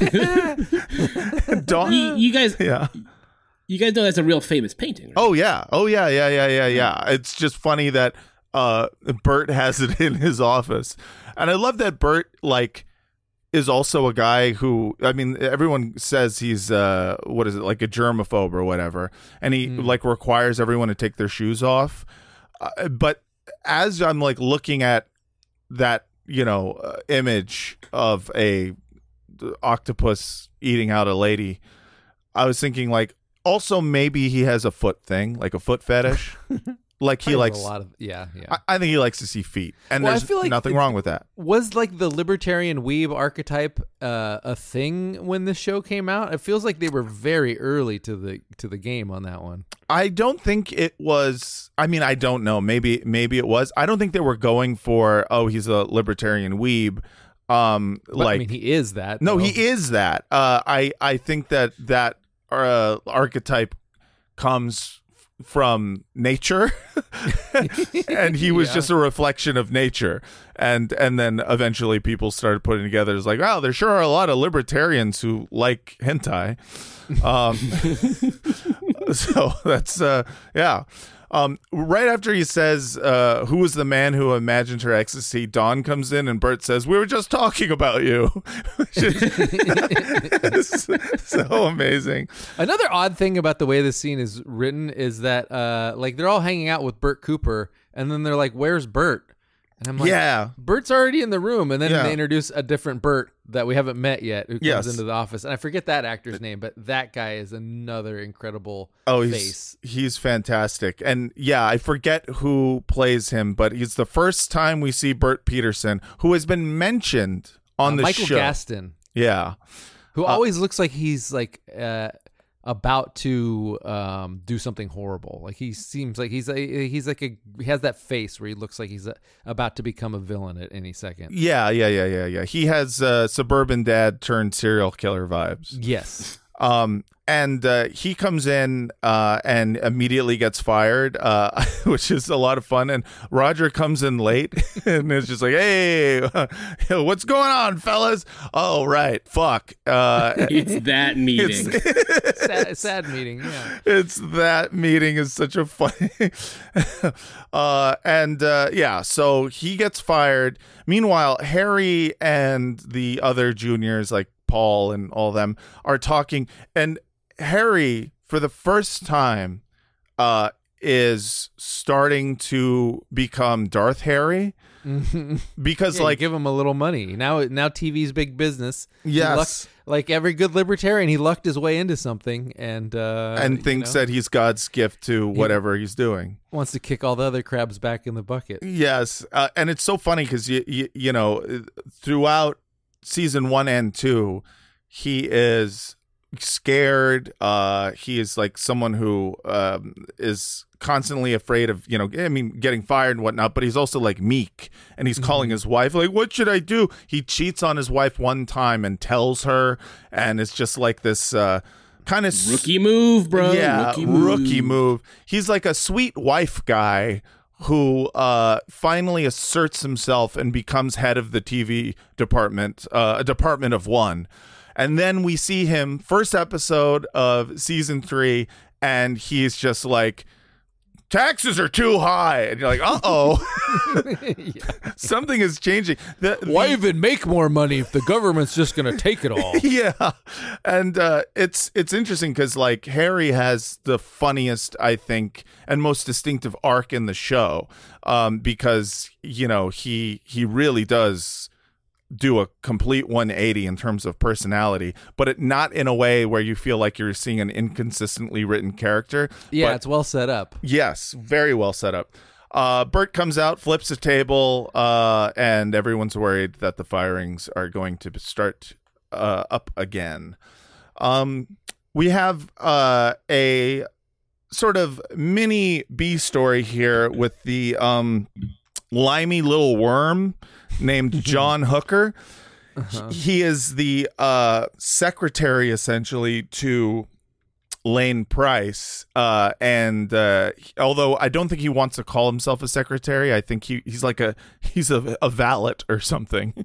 Dawn, You guys yeah. You guys know that's a real famous painting, right? Oh yeah. It's just funny that Bert has it in his office. And I love that Bert like is also a guy who, I mean, everyone says he's what is it, like a germaphobe or whatever, and he like requires everyone to take their shoes off. But as I'm like looking at that, image of a octopus eating out a lady, I was thinking like, also maybe he has a foot thing, like a foot fetish. Like he likes a lot of I think he likes to see feet, and Well, I there's feel like nothing wrong with that. Was like the libertarian weeb archetype a thing when this show came out? It feels like they were very early to the game on that one. I don't think it was. I mean, I don't know. Maybe it was. I don't think they were going for, oh, he's a libertarian weeb. But, I mean, he is that. No, though. he is that. I think that archetype comes from nature, and he was just a reflection of nature, and then eventually people started putting together, it's like, wow, there sure are a lot of libertarians who like hentai. So that's right after he says, who was the man who imagined her ecstasy, Dawn comes in and Bert says, we were just talking about you. Which is so amazing. Another odd thing about the way this scene is written is that like they're all hanging out with Bert Cooper, and then they're like, where's Bert? And I'm like, yeah, Bert's already in the room. And then Yeah. they introduce a different Bert that we haven't met yet, who comes Yes. into the office. And I forget that actor's name, but that guy is another incredible face. He's fantastic. And yeah, I forget who plays him, but he's the first time we see Bert Peterson, who has been mentioned on the Michael show. Gaston, Yeah. who always looks like he's like about to do something horrible. Like he seems like he has that face where he looks like he's about to become a villain at any second. Yeah. He has suburban dad turned serial killer vibes. Yes. And he comes in and immediately gets fired, which is a lot of fun. And Roger comes in late and is just like, hey, what's going on, fellas? Oh, right. Fuck. It's that meeting. sad meeting. Yeah. It's that meeting is such a funny. So he gets fired. Meanwhile, Harry and the other juniors, like Paul and all of them, are talking, and Harry, for the first time, is starting to become Darth Harry, because Yeah, you give him a little money. Now TV's big business. He lucked, like every good libertarian, he lucked his way into something and thinks that he's God's gift to whatever he's doing. Wants to kick all the other crabs back in the bucket. Yes, and it's so funny because you know, throughout season 1 and 2, he is scared. He is like someone who is constantly afraid of, getting fired and whatnot, but he's also like meek, and he's calling his wife like, what should I do? He cheats on his wife one time and tells her, and it's just like this kind of Rookie move, bro. Yeah, rookie move. He's like a sweet wife guy who finally asserts himself and becomes head of the TV department, a department of one. And then we see him, first episode of season 3, and he's just like, taxes are too high. And you're like, uh-oh. Something is changing. Why even make more money if the government's just going to take it all? Yeah. And it's interesting because, like, Harry has the funniest, I think, and most distinctive arc in the show, because, he really does do a complete 180 in terms of personality, but not in a way where you feel like you're seeing an inconsistently written character. Yeah, but it's well set up. Yes, very well set up. Bert comes out, flips a table, and everyone's worried that the firings are going to start up again. We have a sort of mini B story here with the limey little worm named John Hooker. He is the secretary, essentially, to Lane Price, and although I don't think he wants to call himself a secretary, I think he's a valet or something.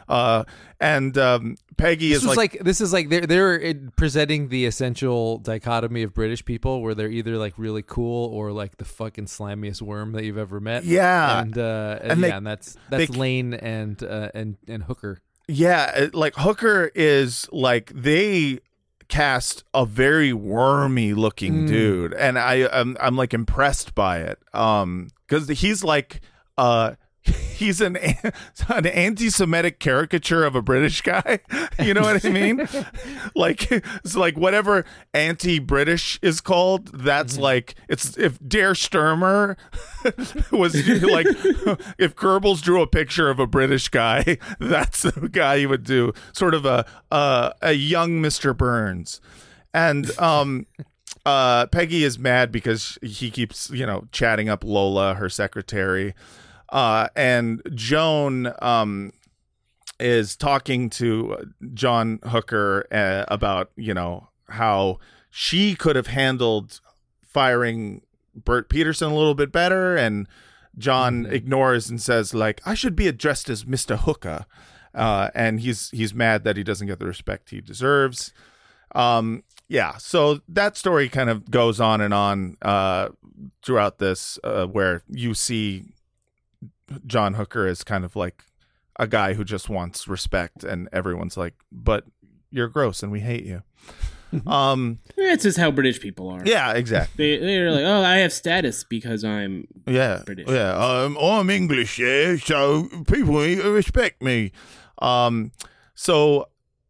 And Peggy this is like they're presenting the essential dichotomy of British people, where they're either like really cool or like the fucking slimiest worm that you've ever met. Yeah, and that's Lane and Hooker. like Hooker is like they cast a very wormy looking dude, and I'm like impressed by it. Because he's like he's an anti-Semitic caricature of a British guy. You know what I mean? Like it's like whatever anti-British is called. That's like it's if Der Stürmer was like if Goebbels drew a picture of a British guy, that's the guy he would do. Sort of a young Mr. Burns, and Peggy is mad because he keeps chatting up Lola, her secretary. And Joan is talking to John Hooker about, how she could have handled firing Bert Peterson a little bit better. And John ignores and says, like, I should be addressed as Mr. Hooker. And he's mad that he doesn't get the respect he deserves. Yeah, so that story kind of goes on and on throughout this, where you see John Hooker is kind of like a guy who just wants respect, and everyone's like, but you're gross and we hate you. It's just how British people are. Yeah, exactly. They're like, oh, I have status because I'm British. Yeah, I'm English, yeah, so people need to respect me. So,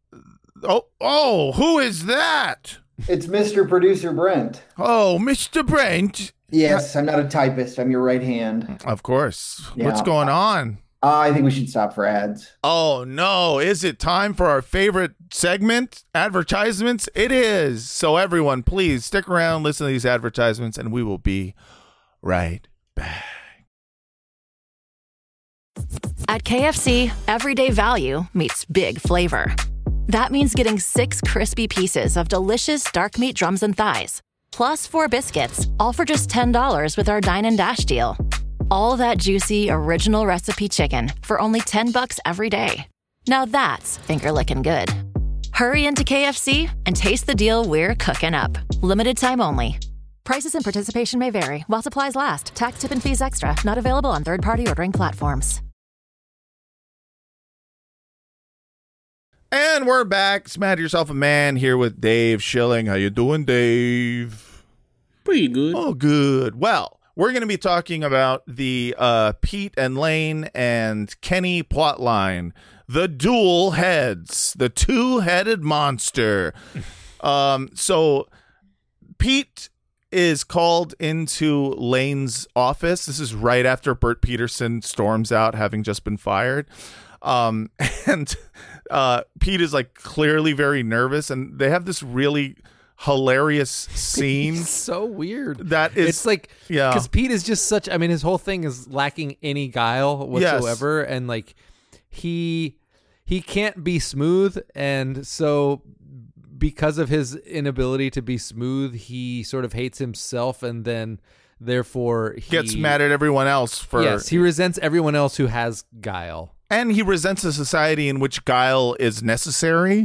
who is that? It's Mr. Producer Brent. Oh, Mr. Brent. Yes, I'm not a typist. I'm your right hand. Of course. Yeah. What's going on? I think we should stop for ads. Oh, no. Is it time for our favorite segment, advertisements? It is. So everyone, please stick around, listen to these advertisements, and we will be right back. At KFC, everyday value meets big flavor. That means getting 6 crispy pieces of delicious dark meat drums and thighs, plus 4 biscuits, all for just $10 with our Dine and Dash deal. All that juicy, original recipe chicken for only $10 every day. Now that's finger-licking good. Hurry into KFC and taste the deal we're cooking up. Limited time only. Prices and participation may vary while supplies last. Tax, tip, and fees extra. Not available on third-party ordering platforms. And we're back. It's Mad Yourself a Man here with Dave Schilling. How you doing, Dave? Pretty good. Oh, good. Well, we're going to be talking about the Pete and Lane and Kenny plotline. The dual heads. The two-headed monster. So Pete is called into Lane's office. This is right after Bert Peterson storms out, having just been fired. And Pete is like clearly very nervous, and they have this really hilarious scene. So weird. That is, it's like, yeah, because Pete is just such, I mean, his whole thing is lacking any guile whatsoever. Yes. And like he can't be smooth, and so because of his inability to be smooth, he sort of hates himself, and then therefore he gets mad at everyone else for, yes, he resents everyone else who has guile. And he resents a society in which guile is necessary,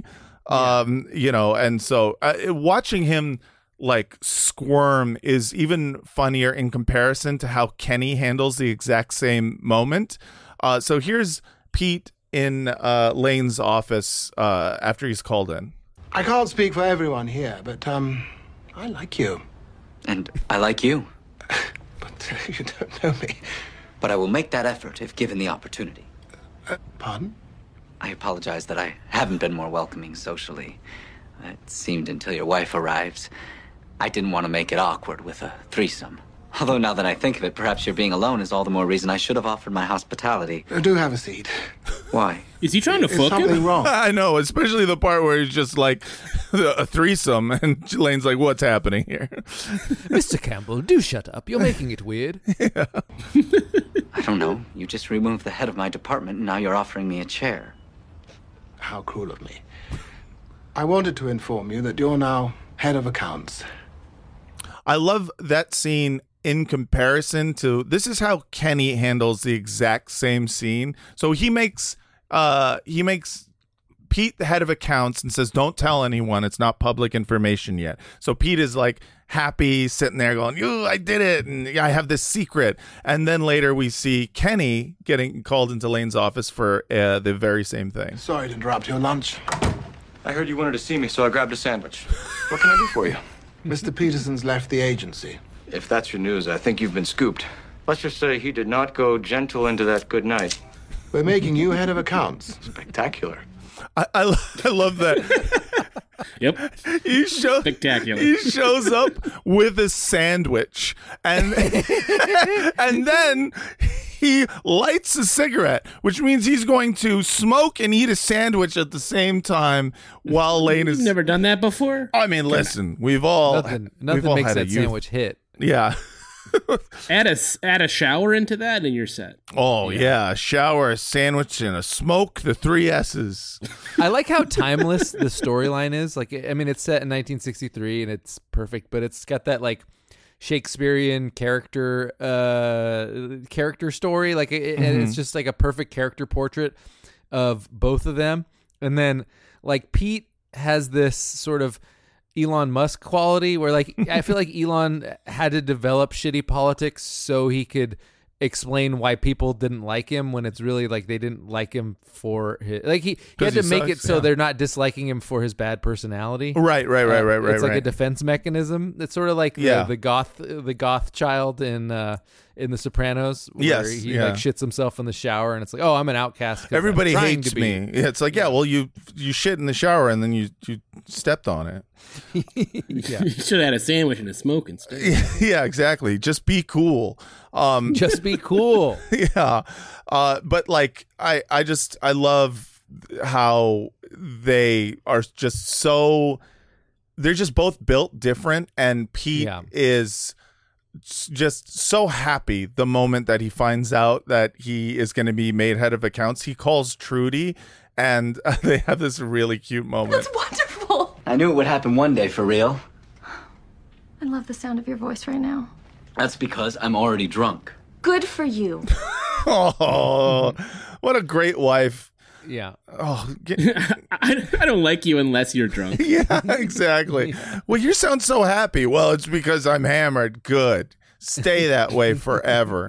and so watching him like squirm is even funnier in comparison to how Kenny handles the exact same moment. So here's Pete in Lane's office after he's called in. I can't speak for everyone here, but I like you. And I like you. But you don't know me. But I will make that effort if given the opportunity. Pardon? I apologize that I haven't been more welcoming socially. It seemed until your wife arrived. I didn't want to make it awkward with a threesome. Although now that I think of it, perhaps your being alone is all the more reason I should have offered my hospitality. Do have a seat. Why? Is he trying to fuck something him? Wrong? I know, especially the part where he's just like a threesome, and Lane's like, "What's happening here?" Mr. Campbell, do shut up. You're making it weird. Yeah. I don't know. You just removed the head of my department, and now you're offering me a chair. How cruel of me. I wanted to inform you that you're now head of accounts. I love that scene in comparison to, this is how Kenny handles the exact same scene. So he makes Pete, the head of accounts, and says, don't tell anyone. It's not public information yet. So Pete is like happy, sitting there going, I did it. And I have this secret. And then later we see Kenny getting called into Lane's office for the very same thing. Sorry to interrupt your lunch. I heard you wanted to see me, so I grabbed a sandwich. What can I do for you? Mr. Peterson's left the agency. If that's your news, I think you've been scooped. Let's just say he did not go gentle into that good night. We're making you head of accounts. Spectacular. I love that. Yep. Spectacular. He shows up with a sandwich, and and then he lights a cigarette, which means he's going to smoke and eat a sandwich at the same time while Lane is. You've never done that before? I mean, listen, we've all Nothing we've all makes had that sandwich hit. Yeah. Add a shower into that and you're set. Oh yeah, a shower, a sandwich, and a smoke. The 3 S's. I like how timeless the storyline is. Like, I mean, it's set in 1963 and it's perfect, but it's got that like Shakespearean character story. Like, and it's just like a perfect character portrait of both of them. And then like Pete has this sort of Elon Musk quality where like I feel like Elon had to develop shitty politics so he could explain why people didn't like him when it's really like they didn't like him for his, like he had to make it so they're not disliking him for his bad personality. Right. It's like a defense mechanism. It's sort of like the goth child in The Sopranos, where he like shits himself in the shower, and it's like, oh, I'm an outcast. Everybody hates me. Yeah, it's like, well, you shit in the shower and then you stepped on it. You should have had a sandwich and a smoke instead. Yeah, exactly. Just be cool. Just be cool. Yeah. But like, I love how they are just so, they're just both built different, and Pete is just so happy the moment that he finds out that he is going to be made head of accounts. He calls Trudy, and they have this really cute moment. That's wonderful. I knew it would happen one day, for real. I love the sound of your voice right now. That's because I'm already drunk. Good for you. Oh, what a great wife. Yeah. Oh, I don't like you unless you're drunk. Yeah, exactly. Well, you sound so happy. Well, it's because I'm hammered. Good. Stay that way forever.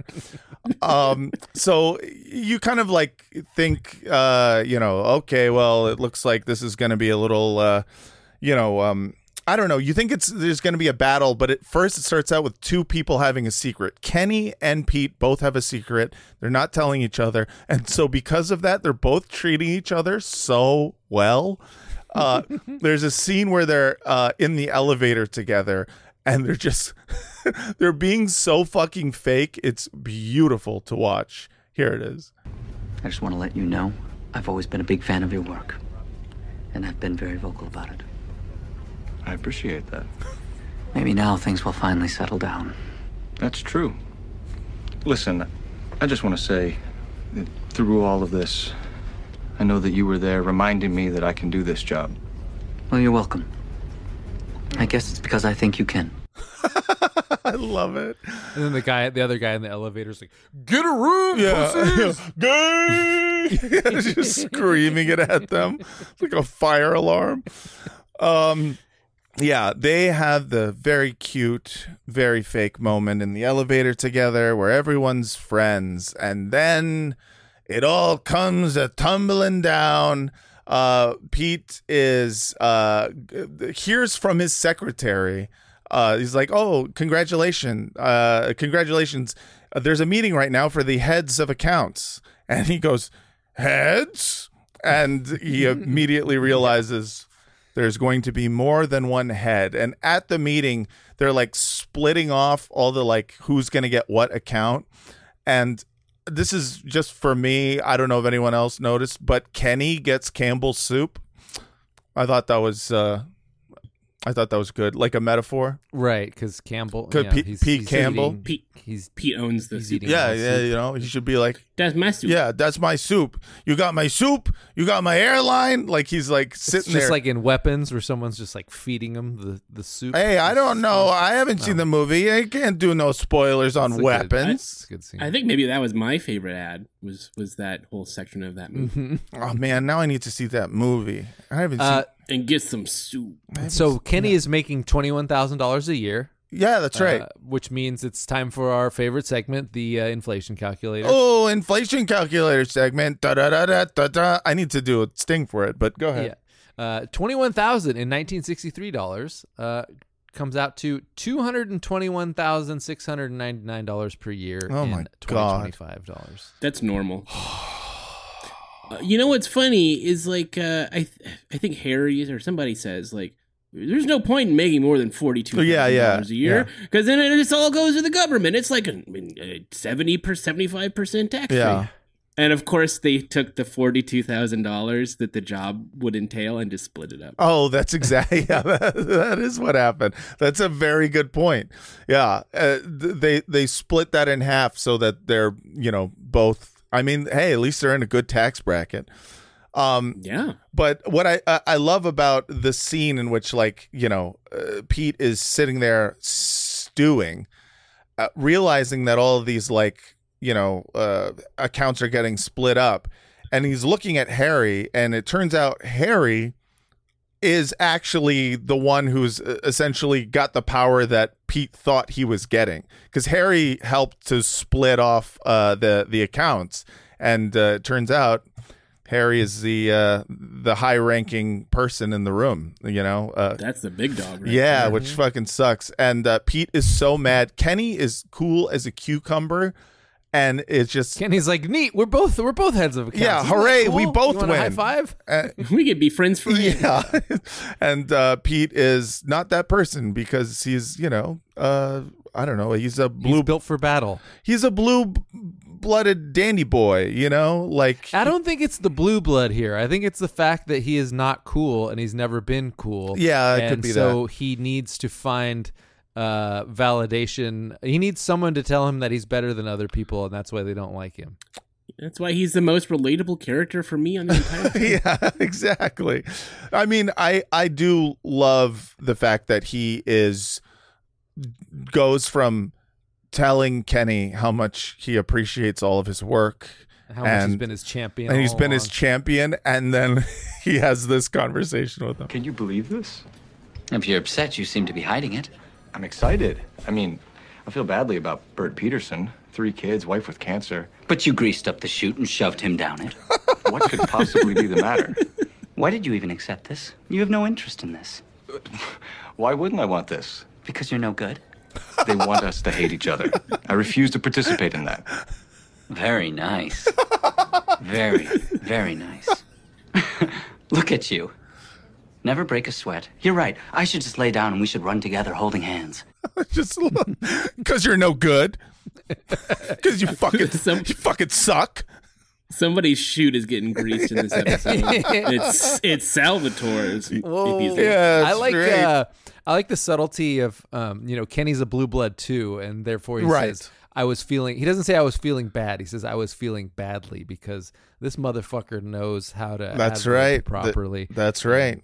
So you kind of like think, okay, well, it looks like this is going to be a little, I don't know. You think there's going to be a battle, but at first it starts out with 2 people having a secret. Kenny and Pete both have a secret. They're not telling each other. And so because of that, they're both treating each other so well. There's a scene where they're in the elevator together, and they're just, they're being so fucking fake. It's beautiful to watch. Here it is. I just want to let you know, I've always been a big fan of your work. And I've been very vocal about it. I appreciate that. Maybe now things will finally settle down. That's true. Listen, I just want to say that through all of this, I know that you were there reminding me that I can do this job. Well, you're welcome. I guess it's because I think you can. I love it. And then the other guy in the elevator is like, get a room, pussies! Gay! Just screaming it at them. It's like a fire alarm. Yeah, they have the very cute, very fake moment in the elevator together where everyone's friends, and then it all comes a tumbling down. Pete is hears from his secretary. He's like, "Oh, congratulations! There's a meeting right now for the heads of accounts," and he goes, "Heads?" And he immediately realizes there's going to be more than one head. And at the meeting, they're like splitting off all the like who's going to get what account. And this is just for me. I don't know if anyone else noticed, but Kenny gets Campbell's soup. I thought that was good, like a metaphor. Right, because Campbell, Pete Campbell. Pete owns the soup. Yeah, he should be like, That's my soup. Yeah, that's my soup. You got my soup. You got my airline. Like he's like sitting It's just there. like in Weapons where someone's just like feeding him the soup. Hey, I don't know. I haven't seen the movie. I can't do no spoilers on Weapons. It's a good scene. I think maybe that was my favorite ad. Was that whole section of that movie? Oh man, now I need to see that movie. I haven't seen. And get some soup. So Kenny is making $21,000 a year. Yeah, that's right. Which means it's time for our favorite segment, the inflation calculator. Oh, inflation calculator segment. Da da da da da da. I need to do a sting for it, but go ahead. Yeah. $21,000 in 1963 comes out to $221,699 per year. Oh my God. $25. That's normal. You know what's funny is like I think Harry or somebody says like there's no point in making more than $42,000 a year because then it just all goes to the government. It's like a 75% tax rate. And of course, they took the $42,000 that the job would entail and just split it up. Oh, that's exactly that is what happened. That's a very good point. Yeah, they split that in half so that they're both. I mean, hey, at least they're in a good tax bracket. Yeah. But what I love about the scene in which Pete is sitting there stewing, realizing that all of these accounts are getting split up, and he's looking at Harry, and it turns out Harry is actually the one who's essentially got the power that Pete thought he was getting, because Harry helped to split off the accounts, and it turns out Harry is the high-ranking person in the room, That's the big dog, right? Yeah, there. which fucking sucks. And Pete is so mad. Kenny is cool as a cucumber, and it's just Kenny's like, neat. We're both heads of accounts. Yeah, Isn't that hooray! cool? We both You want a win. high five. We could be friends forever. Yeah, and Pete is not that person because he's I don't know. He's built for battle. He's a blue-blooded dandy boy, I don't think it's the blue blood here. I think it's the fact that he is not cool and he's never been cool. Yeah, it could be so he needs to find validation. He needs someone to tell him that he's better than other people, and that's why they don't like him. That's why he's the most relatable character for me on the entire show. Yeah, exactly. I mean, I do love the fact that he goes from telling Kenny how much he appreciates all of his work, How much he's been his champion. and he's all been his along. champion, and then he has this conversation with him. Can you believe this? If you're upset, you seem to be hiding it. I'm excited. I mean, I feel badly about Bert Peterson. 3 kids, wife with cancer. But you greased up the chute and shoved him down it. What could possibly be the matter? Why did you even accept this? You have no interest in this. Why wouldn't I want this? Because you're no good. They want us to hate each other. I refuse to participate in that. Very nice. Very, very nice. Look at you. Never break a sweat. You're right. I should just lay down and we should run together holding hands. Just because you're no good. Because you fucking suck. Somebody's chute is getting greased in this episode. It's Salvatore's. Whoa. Yeah, I like the subtlety of Kenny's a blue blood too, and therefore he says he doesn't say I was feeling bad. He says I was feeling badly because this motherfucker knows how to That's adverb right. properly. That's right.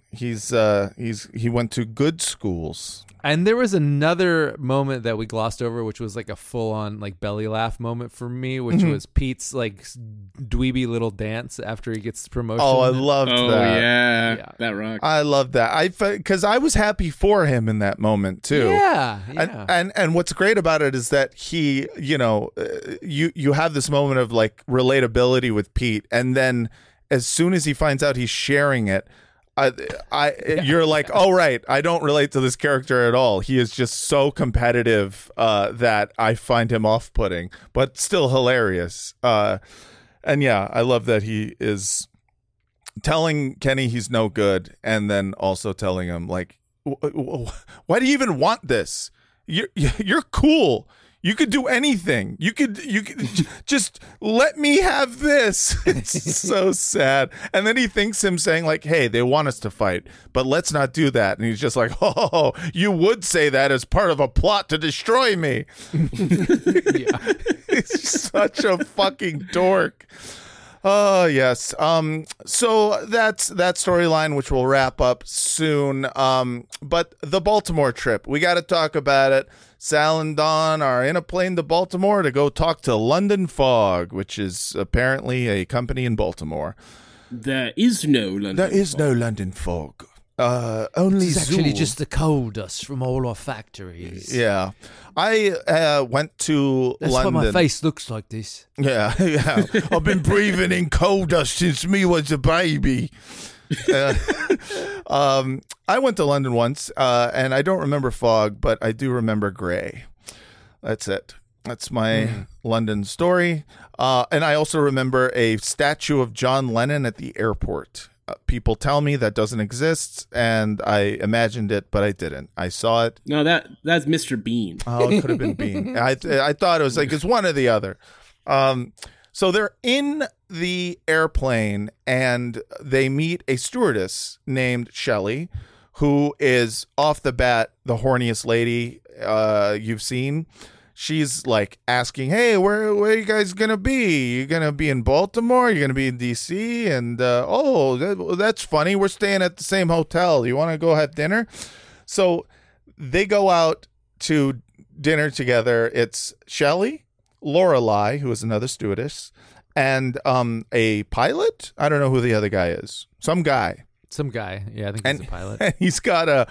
He went to good schools. And there was another moment that we glossed over, which was like a full-on like belly laugh moment for me, which was Pete's like dweeby little dance after he gets promotion. Oh, I loved that. Yeah, that rocked. I love that. Because I was happy for him in that moment too. Yeah. And what's great about it is that he, you have this moment of like relatability with Pete, and then as soon as he finds out he's sharing it, you're like, oh right, I don't relate to this character at all. He is just so competitive that I find him off-putting, but still hilarious. And yeah, I love that he is telling Kenny he's no good, and then also telling him like, why do you even want this? You're cool. You could do anything. You could just let me have this. It's so sad. And then he thinks him saying like, hey, they want us to fight, but let's not do that. And he's just like, oh, you would say that as part of a plot to destroy me. He's such a fucking dork. Oh, yes. So that's that storyline, which we'll wrap up soon. But the Baltimore trip, we got to talk about it. Sal and Don are in a plane to Baltimore to go talk to London Fog, which is apparently a company in Baltimore. There is no London There is Fog. no London Fog. Only It's actually Zool. just the coal dust from all our factories. Yeah. I went to That's London. why my face looks like this. Yeah. I've been breathing in coal dust since me was a baby. I went to London once, and I don't remember fog, but I do remember gray. That's it. That's my London story. And I also remember a statue of John Lennon at the airport. People tell me that doesn't exist, and I imagined it, but I didn't. I saw it. No, that's Mr. Bean. Oh, it could have been Bean. I thought it was like it's one or the other. So they're in the airplane, and they meet a stewardess named Shelley, who is off the bat the horniest lady you've seen. She's like asking, hey, where are you guys going to be? You going to be in Baltimore? You're going to be in D.C.? And, that's funny. We're staying at the same hotel. You want to go have dinner? So they go out to dinner together. It's Shelley, Lorelai, who is another stewardess, and a pilot. I don't know who the other guy is. Some guy. Yeah, I think he's a pilot. And he's got a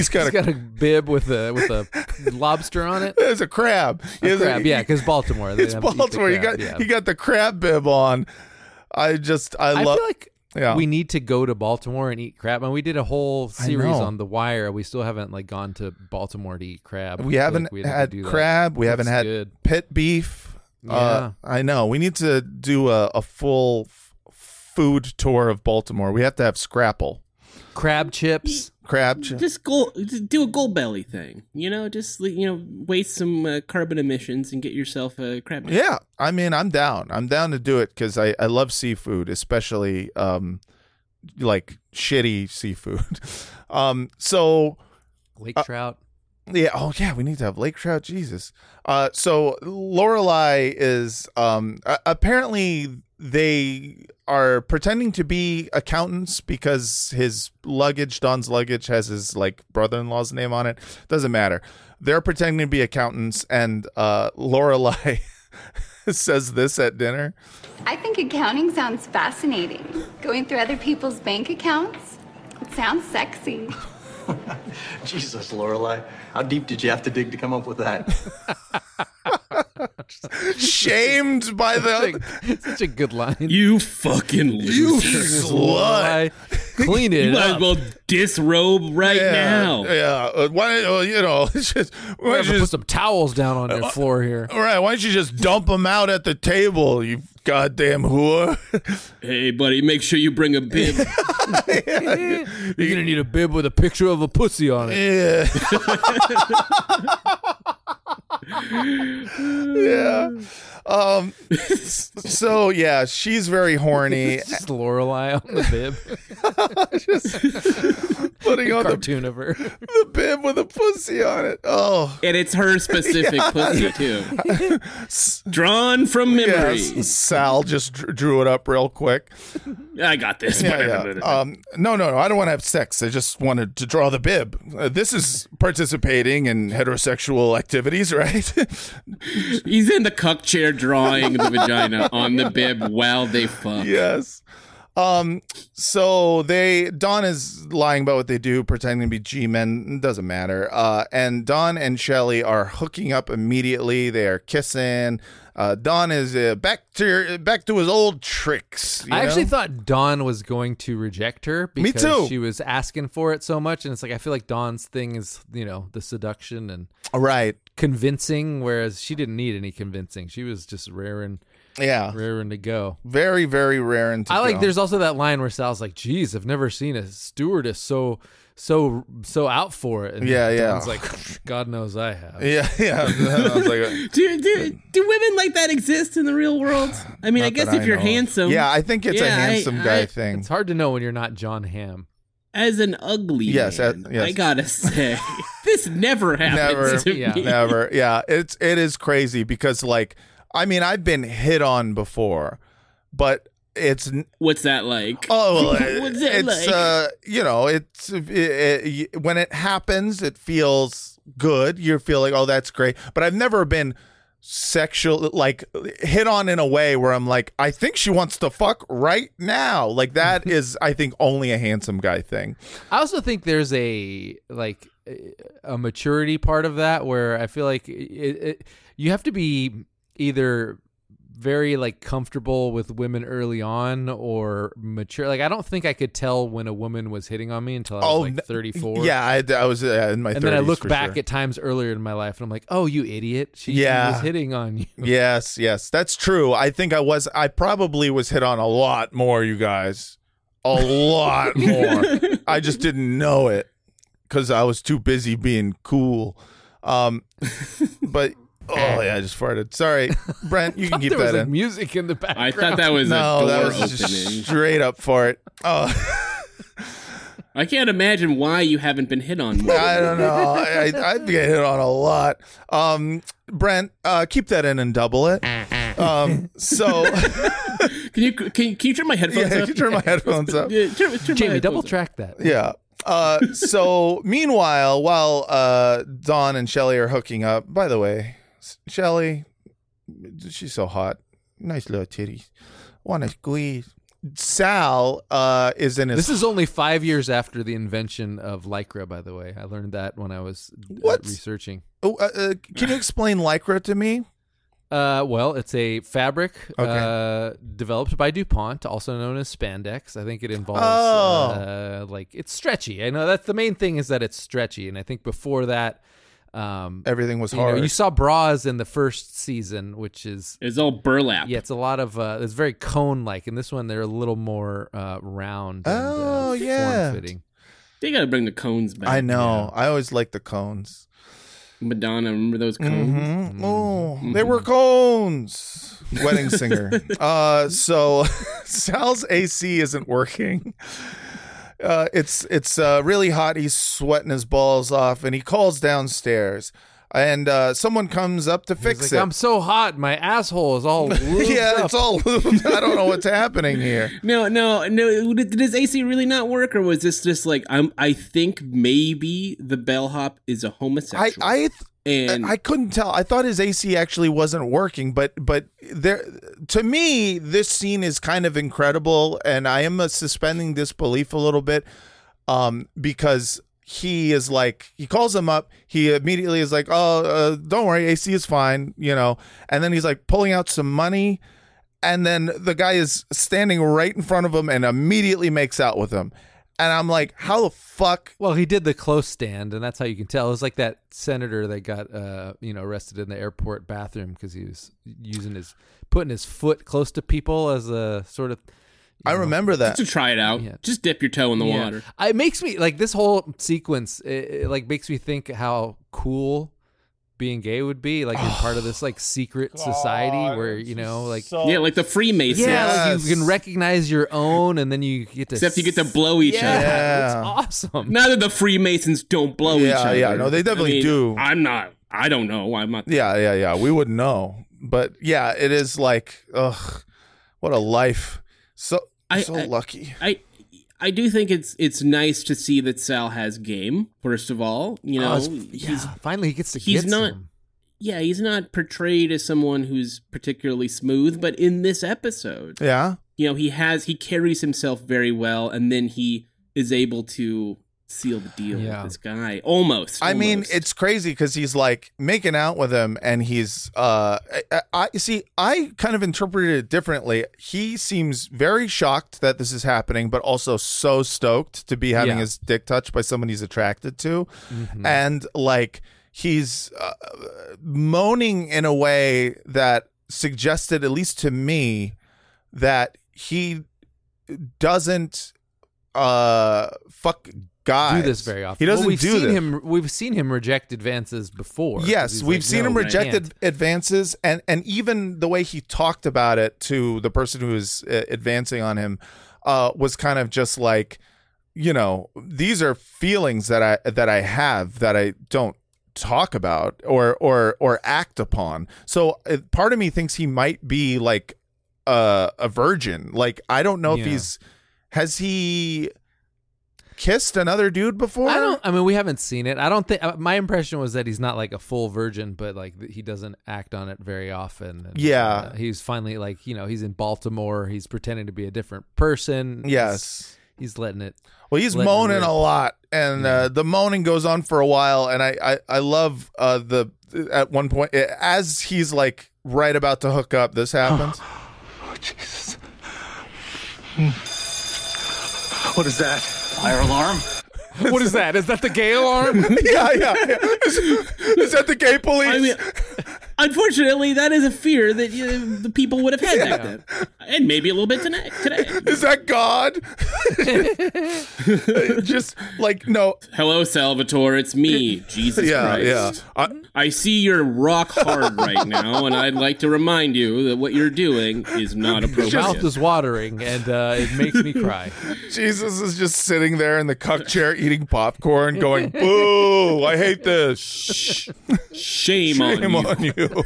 bib with a lobster on it. There's a crab. Yeah, because Baltimore. It's Baltimore. You got the crab bib on. I feel like we need to go to Baltimore and eat crab. And we did a whole series on The Wire. We still haven't gone to Baltimore to eat crab. We haven't had crab. We haven't had pit beef. Yeah. I know. We need to do a full food tour of Baltimore. We have to have Scrapple. Crab chips. Just do a gold belly thing. Just waste some carbon emissions and get yourself a crab chip. Yeah, I mean, I'm down. I'm down to do it because I love seafood, especially like shitty seafood. So lake trout. Yeah. Oh, yeah. We need to have lake trout. Jesus. So Lorelai is apparently they are pretending to be accountants because his luggage, Don's luggage, has his brother-in-law's name on it. Doesn't matter. They're pretending to be accountants, and Lorelai says this at dinner. I think accounting sounds fascinating. Going through other people's bank accounts? It sounds sexy. Jesus, Lorelai. How deep did you have to dig to come up with that? Shamed by the... Such a good line. You fucking loser. You slut. Clean it You might up. as well disrobe right now. Yeah. Why, it's just... We're going to put some towels down on your floor here. All right. Why don't you just dump them out at the table, you goddamn whore? Hey, buddy, make sure you bring a bib. You're going to need a bib with a picture of a pussy on it. Yeah. Yeah. So yeah, she's very horny. Just Lorelai on the bib. Just putting on cartoon of her. The bib with a pussy on it. Oh, And it's her specific pussy, too. Drawn from memory. yes. Sal just drew it up real quick. I got this. Yeah. No. I don't want to have sex. I just wanted to draw the bib. This is participating in heterosexual activities, right? He's in the cuck chair drawing the vagina on the bib while they fuck. Yes. So Don is lying about what they do, pretending to be G-men. It doesn't matter. And Don and Shelley are hooking up immediately. They are kissing. Don is back to his old tricks. I actually thought Dawn was going to reject her because Me too. she was asking for it so much, and it's I feel like Dawn's thing is the seduction and right, convincing, whereas she didn't need any convincing. She was just raring to go. Very, very raring to go. There's also that line where Sal's like, geez, I've never seen a stewardess so out for it. And Don's like, God knows I have. Yeah. I was like, do women like that exist in the real world? I mean, I guess if you're handsome. Yeah, I think it's a handsome guy thing. It's hard to know when you're not John Hamm. As an ugly man, I gotta say, this never happens to me. Never. Yeah, it is crazy because, like, I mean, I've been hit on before, but it's what's that like? Oh, what's that like? When it happens, it feels good. You feel like, oh, that's great. But I've never been sexual, like, hit on in a way where I'm like, I think she wants to fuck right now. Like, that is, I think, only a handsome guy thing. I also think there's a maturity part of that where I feel like you have to be either very like comfortable with women early on or mature. Like, I don't think I could tell when a woman was hitting on me until I was like 34. Yeah, I was in my 30s. And then I look back at times earlier in my life and I'm like, oh, you idiot. She was hitting on you. Yes, that's true. I think I probably was hit on a lot more, you guys. A lot more. I just didn't know it because I was too busy being cool. But oh yeah, I just farted. Sorry, Brent. You can keep that in. Music in the background. I thought that was a door that was opening. Just straight up fart. Oh, I can't imagine why you haven't been hit on more. I don't know. I get hit on a lot. Brent, keep that in and double it. So can you turn my headphones up? Can you turn my headphones up? Turn Jamie, double track that. Yeah. So meanwhile, while Dawn and Shelly are hooking up, by the way, Shelly, she's so hot. Nice little titties. Want to squeeze. Sal is in his... This is only 5 years after the invention of Lycra, by the way. I learned that when I was researching. Can you explain Lycra to me? Well, it's a fabric developed by DuPont, also known as spandex. I think it involves like, it's stretchy. I know that's the main thing, is that it's stretchy. And I think before that, everything was hard. You saw bras in the first season, which is... It's all burlap. Yeah, it's a lot of... it's very cone-like. In this one, they're a little more round and form-fitting. They got to bring the cones back. I know. Yeah. I always like the cones. Madonna, remember those cones? Mm-hmm. Oh, they were cones. Wedding singer. So Sal's AC isn't working. It's really hot. He's sweating his balls off, and he calls downstairs. And someone comes up to fix it. I'm so hot. My asshole is all lubed up. It's all lubed. I don't know what's happening here. No. Did his AC really not work, or was this just like I think maybe the bellhop is a homosexual? I couldn't tell. I thought his AC actually wasn't working, but there, to me, this scene is kind of incredible, and I am suspending disbelief a little bit, because he is like, he calls him up. He immediately is like, oh, don't worry, AC is fine, and then he's like pulling out some money, and then the guy is standing right in front of him and immediately makes out with him. And I'm like, how the fuck? Well, he did the close stand, and that's how you can tell. It was like that senator that got, arrested in the airport bathroom because he was putting his foot close to people as a sort of. I remember that. Just to try it out. Yeah. Just dip your toe in the water. It makes me like this whole sequence. It like makes me think how cool being gay would be, like in part of this like secret society where like the Freemasons. Yeah, like you can recognize your own, and then you get to you get to blow each other. It's awesome. Not that the Freemasons don't blow each other. Yeah, no, they definitely do. I don't know. I'm not. Yeah. We wouldn't know, but yeah, it is like, ugh, what a life. So lucky. I do think it's nice to see that Sal has game. First of all, finally he gets to get some. Yeah, he's not portrayed as someone who's particularly smooth, but in this episode, he carries himself very well, and then he is able to seal the deal with this guy. Almost. I mean, it's crazy because he's like making out with him, and he's I kind of interpreted it differently. He seems very shocked that this is happening, but also so stoked to be having his dick touched by someone he's attracted to. Mm-hmm. And like he's moaning in a way that suggested, at least to me, that he doesn't fuck guys. Do this very often. He doesn't we've do seen this. him. We've seen him reject advances before. Yes, we've seen him reject advances, and even the way he talked about it to the person who was advancing on him was kind of just like, you know, these are feelings that I have that I don't talk about or act upon. So part of me thinks he might be like a virgin. Like, I don't know if has he kissed another dude before? I mean, we haven't seen it. I don't think. My impression was that he's not like a full virgin, but like he doesn't act on it very often. And, he's finally like, you know, he's in Baltimore. He's pretending to be a different person. Yes, he's letting it. Well, he's moaning a lot, and the moaning goes on for a while. And I love at one point as he's like right about to hook up, this happens. Oh, Jesus! What is that? Fire alarm? What is that? Is that the gay alarm? yeah. Is that the gay police? I mean, unfortunately, that is a fear that the people would have had back then, and maybe a little bit today. Is that God? Just like, no. Hello, Salvatore. It's me, Jesus Christ. Yeah. I see you're rock hard right now, and I'd like to remind you that what you're doing is not appropriate. Your mouth is watering, and it makes me cry. Jesus is just sitting there in the cuck chair eating popcorn, going, "Boo! I hate this. Shame on you.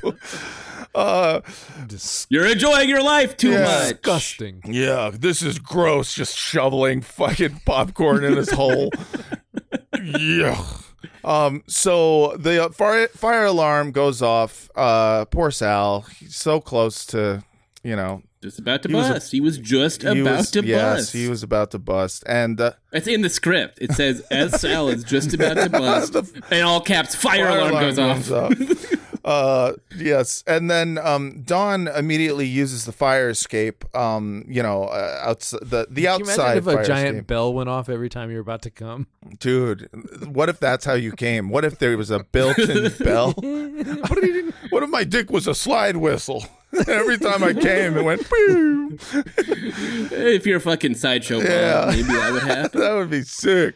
You're enjoying your life too much. Disgusting. Yeah, this is gross. Just shoveling fucking popcorn in his hole. Yeah. So the fire alarm goes off. Poor Sal. He's so close to, you know, just about to bust. He was just about to bust. Yes, he was about to bust. And it's in the script. It says, as Sal is just about to bust, in all caps, fire alarm goes off. Yes. And then Dawn immediately uses the fire escape, outside the outside if fire a giant escape. bell went off every time you're about to come? Dude, what if that's how you came? What if there was a built-in bell? What if my dick was a slide whistle? Every time I came, it went boom. If you're a fucking sideshow ball, maybe that would happen. That would be sick.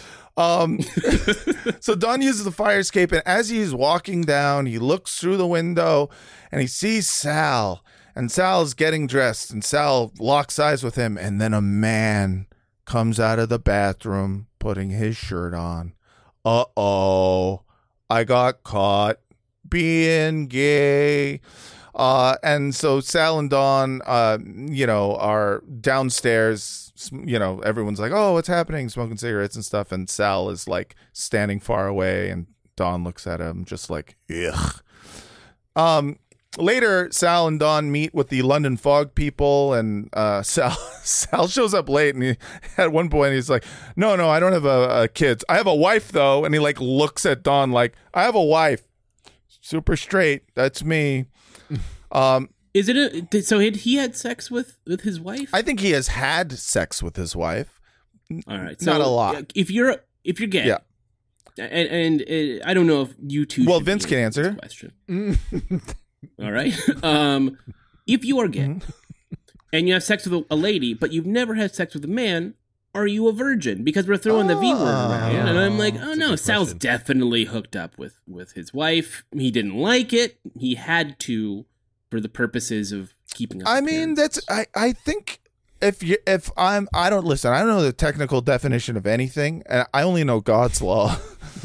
So Don uses the fire escape, and as he's walking down, he looks through the window and he sees Sal, and Sal's getting dressed, and Sal locks eyes with him, and then a man comes out of the bathroom putting his shirt on. Uh-oh, I got caught being gay. And so Sal and Dawn, are downstairs. Everyone's like, "Oh, what's happening?" Smoking cigarettes and stuff. And Sal is like standing far away, and Dawn looks at him just like, ugh. Later, Sal and Dawn meet with the London Fog people, and Sal shows up late, and at one point he's like, "No, I don't have a kids. I have a wife though." And he like looks at Dawn like, "I have a wife, super straight. That's me." Is it so he had sex with his wife? I think he has had sex with his wife. All right, so not a lot. If you're gay, yeah, and I don't know if you two. Well, Vince can answer this question. All right, if you are gay and you have sex with a lady, but you've never had sex with a man, are you a virgin? Because we're throwing the V word around, and I'm like, oh no, Sal's definitely hooked up with his wife. He didn't like it. He had to. For the purposes of keeping up. I mean, I think I don't know the technical definition of anything, and I only know God's law.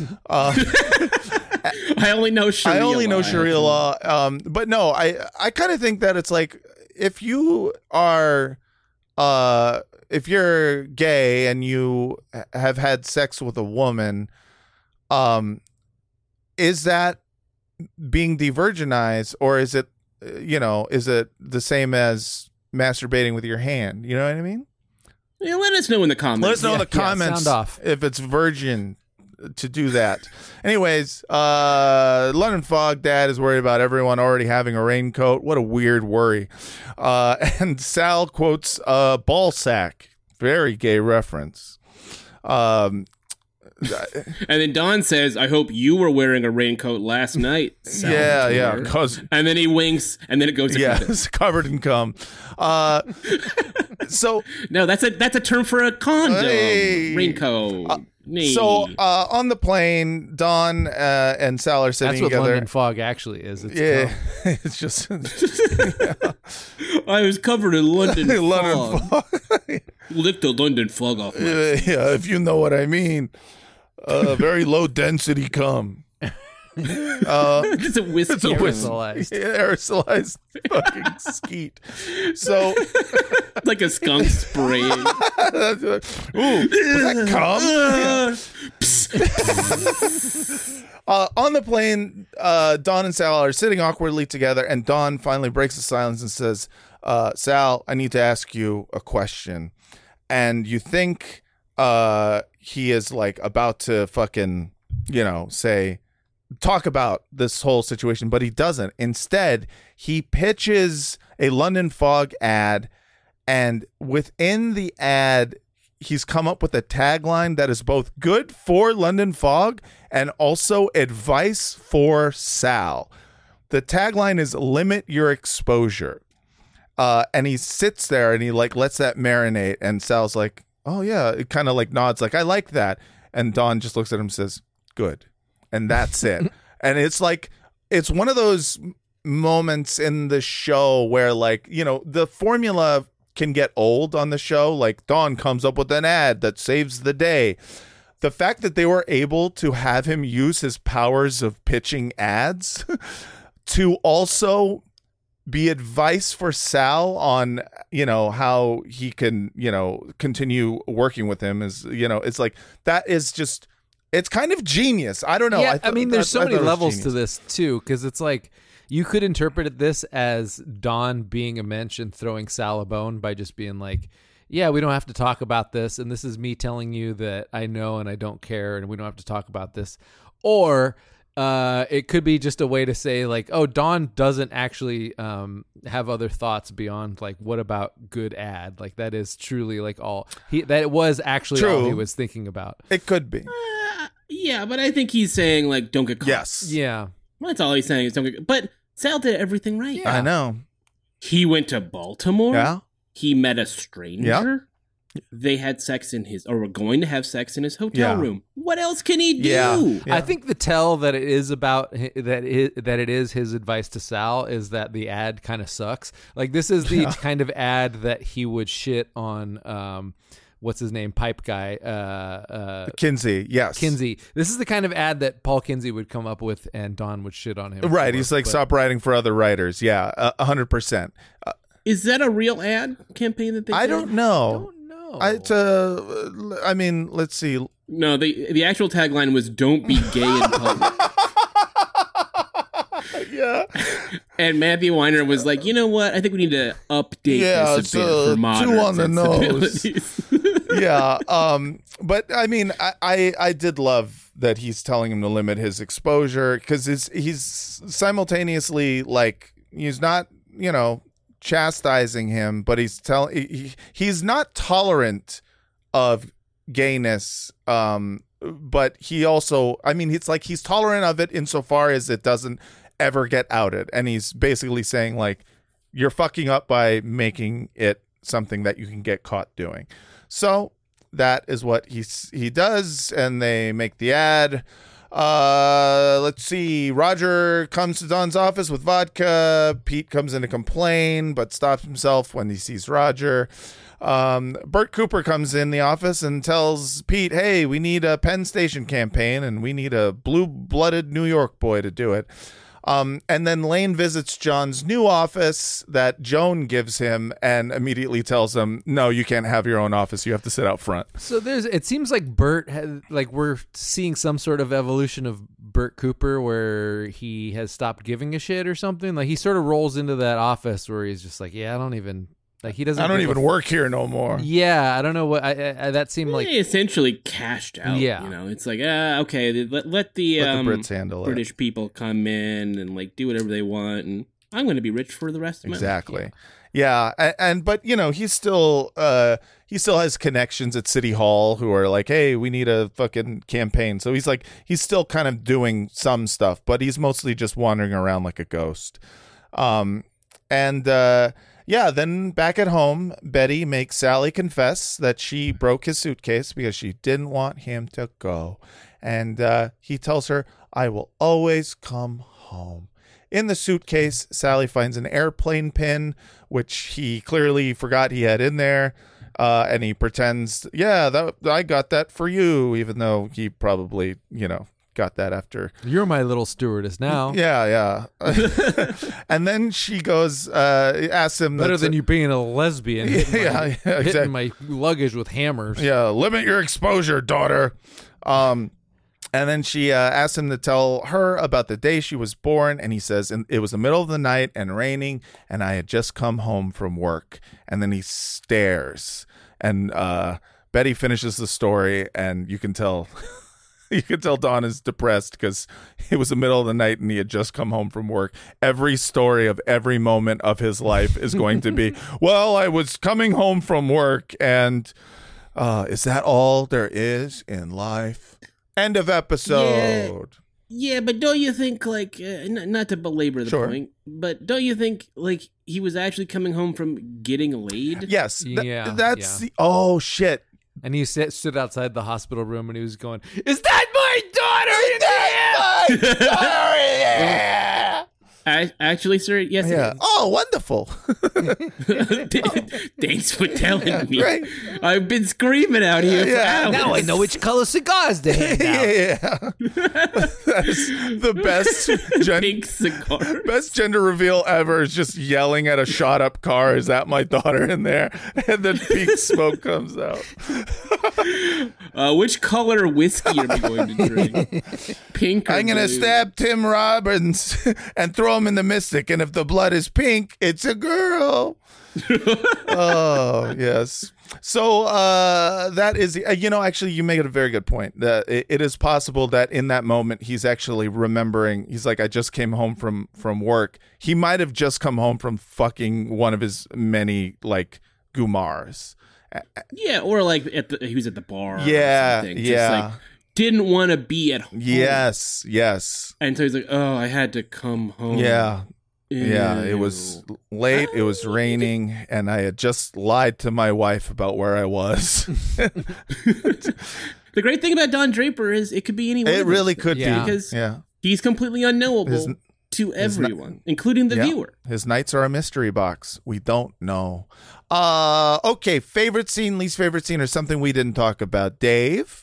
I only know Sharia law. But no, I kind of think that it's like if you are if you're gay and you have had sex with a woman, is that being de-virginized, or is it is it the same as masturbating with your hand? You know what I mean? Yeah, let us know in the comments. Let us know in the comments if it's virgin to do that. Anyways, London Fog Dad is worried about everyone already having a raincoat. What a weird worry. And Sal quotes ball sack. Very gay reference. And then Don says, I hope you were wearing a raincoat last night. Yeah. And then he winks, and then it goes to it's covered in cum. So no, that's a term for a condom. Hey. Raincoat. So on the plane, Don and Sal are sitting That's what together. London fog actually is. It's it's just. I was covered in London London fog. Lick the London fog off. Yeah, if you know what I mean. Very low density cum. It's a whiskey. It's a aerosolized fucking skeet. So like a skunk spray. Ooh, was that cum? On the plane, Don and Sal are sitting awkwardly together, and Don finally breaks the silence and says, Sal, I need to ask you a question. And you think he is like about to fucking, talk about this whole situation, but he doesn't. Instead, he pitches a London Fog ad, and within the ad, he's come up with a tagline that is both good for London Fog and also advice for Sal. The tagline is limit your exposure. And he sits there and he like lets that marinate, and Sal's like, oh yeah, it kind of like nods like, I like that. And Don just looks at him and says, good. And that's it. And it's like, it's one of those moments in the show where like, the formula can get old on the show. Like Don comes up with an ad that saves the day. The fact that they were able to have him use his powers of pitching ads to also be advice for Sal on, how he can, continue working with him is, it's like, that is just, it's kind of genius. I don't know. Yeah, I mean, there's so many levels to this too, because it's like you could interpret this as Don being a mensch and throwing Sal a bone by just being like, yeah, we don't have to talk about this, and this is me telling you that I know and I don't care, and we don't have to talk about this. Or it could be just a way to say like, oh, Don doesn't actually have other thoughts beyond like, what about good ad? Like that is truly like all that was actually all he was thinking about. It could be. Yeah, but I think he's saying like, don't get caught. Yes. Yeah. That's all he's saying is don't get. But Sal did everything right. Yeah. I know. He went to Baltimore. Yeah. He met a stranger. Yep. They had sex were going to have sex in his hotel room. What else can he do? Yeah. I think the tell that it is about that it is his advice to Sal is that the ad kind of sucks. Like this is the kind of ad that he would shit on. What's his name? Pipe guy. Kinsey. Yes. Kinsey. This is the kind of ad that Paul Kinsey would come up with, and Don would shit on him. Right. He's like, stop writing for other writers. Yeah. 100%. Is that a real ad campaign that they did? I don't know. I mean, let's see. No, the actual tagline was "Don't be gay in public." Yeah. And Matthew Weiner was like, you know what? I think we need to update this a bit for modern 2 on the nose. Yeah. But I mean, I did love that he's telling him to limit his exposure, because he's simultaneously like, he's not, chastising him, but he's not tolerant of gayness, but he also, I mean, it's like he's tolerant of it insofar as it doesn't ever get outed, and he's basically saying like, you're fucking up by making it something that you can get caught doing. So that is what he does, and they make the ad. Let's see. Roger comes to Don's office with vodka. Pete comes in to complain, but stops himself when he sees Roger. Bert Cooper comes in the office and tells Pete, hey, we need a Penn Station campaign, and we need a blue-blooded New York boy to do it. And then Lane visits John's new office that Joan gives him and immediately tells him, no, you can't have your own office. You have to sit out front. So it seems like Bert we're seeing some sort of evolution of Bert Cooper where he has stopped giving a shit or something. Like he sort of rolls into that office where he's just like, yeah, I don't even work here no more. Yeah. I don't know what that seemed like. He essentially cashed out. Yeah. It's like, okay, let the Brits handle British people come in and like do whatever they want. And I'm going to be rich for the rest of my life. Exactly. Yeah. And but he still has connections at City Hall who are like, hey, we need a fucking campaign. So he's still kind of doing some stuff, but he's mostly just wandering around like a ghost. Then back at home, Betty makes Sally confess that she broke his suitcase because she didn't want him to go. And he tells her, I will always come home. In the suitcase, Sally finds an airplane pin, which he clearly forgot he had in there. And he pretends, I got that for you, even though he probably, got that after. You're my little stewardess now. Yeah. And then she goes, asks him. Better than you being a lesbian. Exactly. Hitting my luggage with hammers. Yeah, limit your exposure, daughter. And then she asks him to tell her about the day she was born. And he says, it was the middle of the night and raining, and I had just come home from work. And then he stares. And Betty finishes the story, and you can tell... You can tell Don is depressed because it was the middle of the night and he had just come home from work. Every story of every moment of his life is going to be, well, I was coming home from work and is that all there is in life? End of episode. Yeah, but don't you think, not to belabor the point, but don't you think, he was actually coming home from getting laid? Yes. That's the, oh, shit. And he stood outside the hospital room and he was going, is that my daughter in there? Yeah. Actually, sir, yes. Yeah. Oh, wonderful. Thanks for telling me. Right. I've been screaming out here for hours. Now I know which color cigars to hand out. Yeah. That's the pink cigar. Best gender reveal ever is just yelling at a shot up car, is that my daughter in there? And then pink smoke comes out. Which color whiskey are we going to drink? Pink or I'm going to stab Tim Robbins and throw him in the Mystic. And if the blood is pink, it's a girl. Oh, yes. So that is, actually, you make it a very good point. That it is possible that in that moment, he's actually remembering. He's like, I just came home from work. He might have just come home from fucking one of his many, Gumars. Yeah, or he was at the bar. Yeah, or something. yeah. Just didn't want to be at home. Yes. And so he's like, oh, I had to come home. Yeah. Ew. Yeah, it was late, it was raining, and I had just lied to my wife about where I was. The great thing about Don Draper is it could be anyone. It really could be. Because he's completely unknowable to everyone, including the viewer. His nights are a mystery box. We don't know. Okay, favorite scene, least favorite scene, or something we didn't talk about. Dave?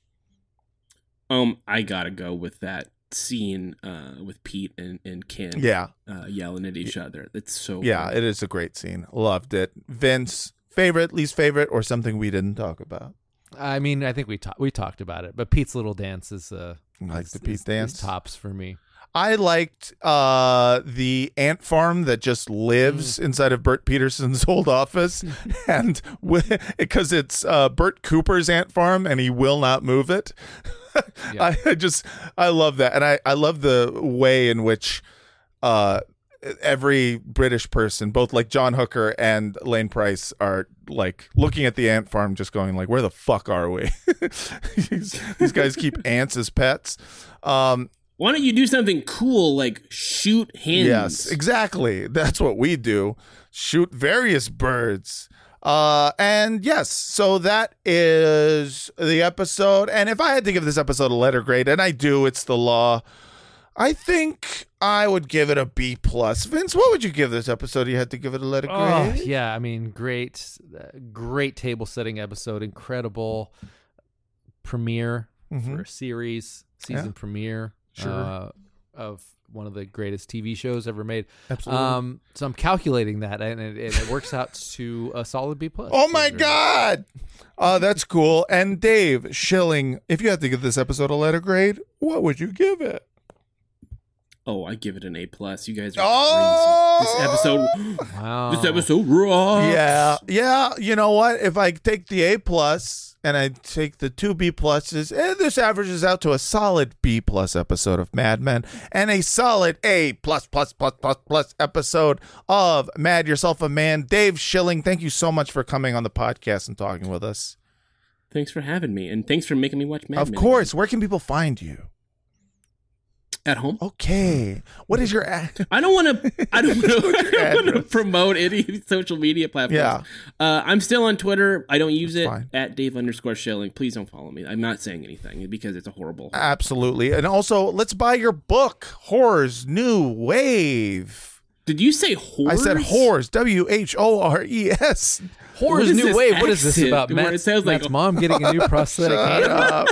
I gotta go with that scene with Pete and Kim yelling at each other. It's so it is a great scene. Loved it. Vince, favorite, least favorite, or something we didn't talk about? I mean, I think we talked about it, but Pete's little dance is the Pete dance is tops for me. I liked the ant farm that just lives inside of Bert Peterson's old office, and because it's Bert Cooper's ant farm and he will not move it. Yeah. I love that, and I love the way in which every British person, both John Hooker and Lane Price, are looking at the ant farm, just going where the fuck are we? These guys keep ants as pets. Why don't you do something cool shoot hens? Yes, exactly. That's what we do. Shoot various birds. And yes, so that is the episode. And if I had to give this episode a letter grade, and I do, it's the law, I think I would give it a B+. Vince, what would you give this episode? You had to give it a letter grade? Oh, yeah. I mean, great table setting episode. Incredible premiere for a series, season premiere. Sure. Of one of the greatest TV shows ever made. Absolutely. So I'm calculating that, and it works out to a solid B+. Oh my God! That's cool. And Dave Schilling, if you had to give this episode a letter grade, what would you give it? Oh, I give it an A+. You guys are crazy. This episode rocks. Yeah. You know what? If I take the A+ and I take the 2 B+, this averages out to a solid B+ episode of Mad Men and a solid A++ episode of Mad Yourself a Man. Dave Schilling, thank you so much for coming on the podcast and talking with us. Thanks for having me, and thanks for making me watch Mad Men. Of course. Where can people find you? At home. Okay. What is your ad? I don't want to promote any social media platforms. Yeah. I'm still on Twitter. I don't use it at Dave_Schilling. Please don't follow me. I'm not saying anything because it's a horrible. Absolutely. And also, let's buy your book, Horror's New Wave. Did you say whores? I said whores. WHORES. Horror's New Wave. What is this about? It sounds like Matt's mom getting a new prosthetic hand. Up.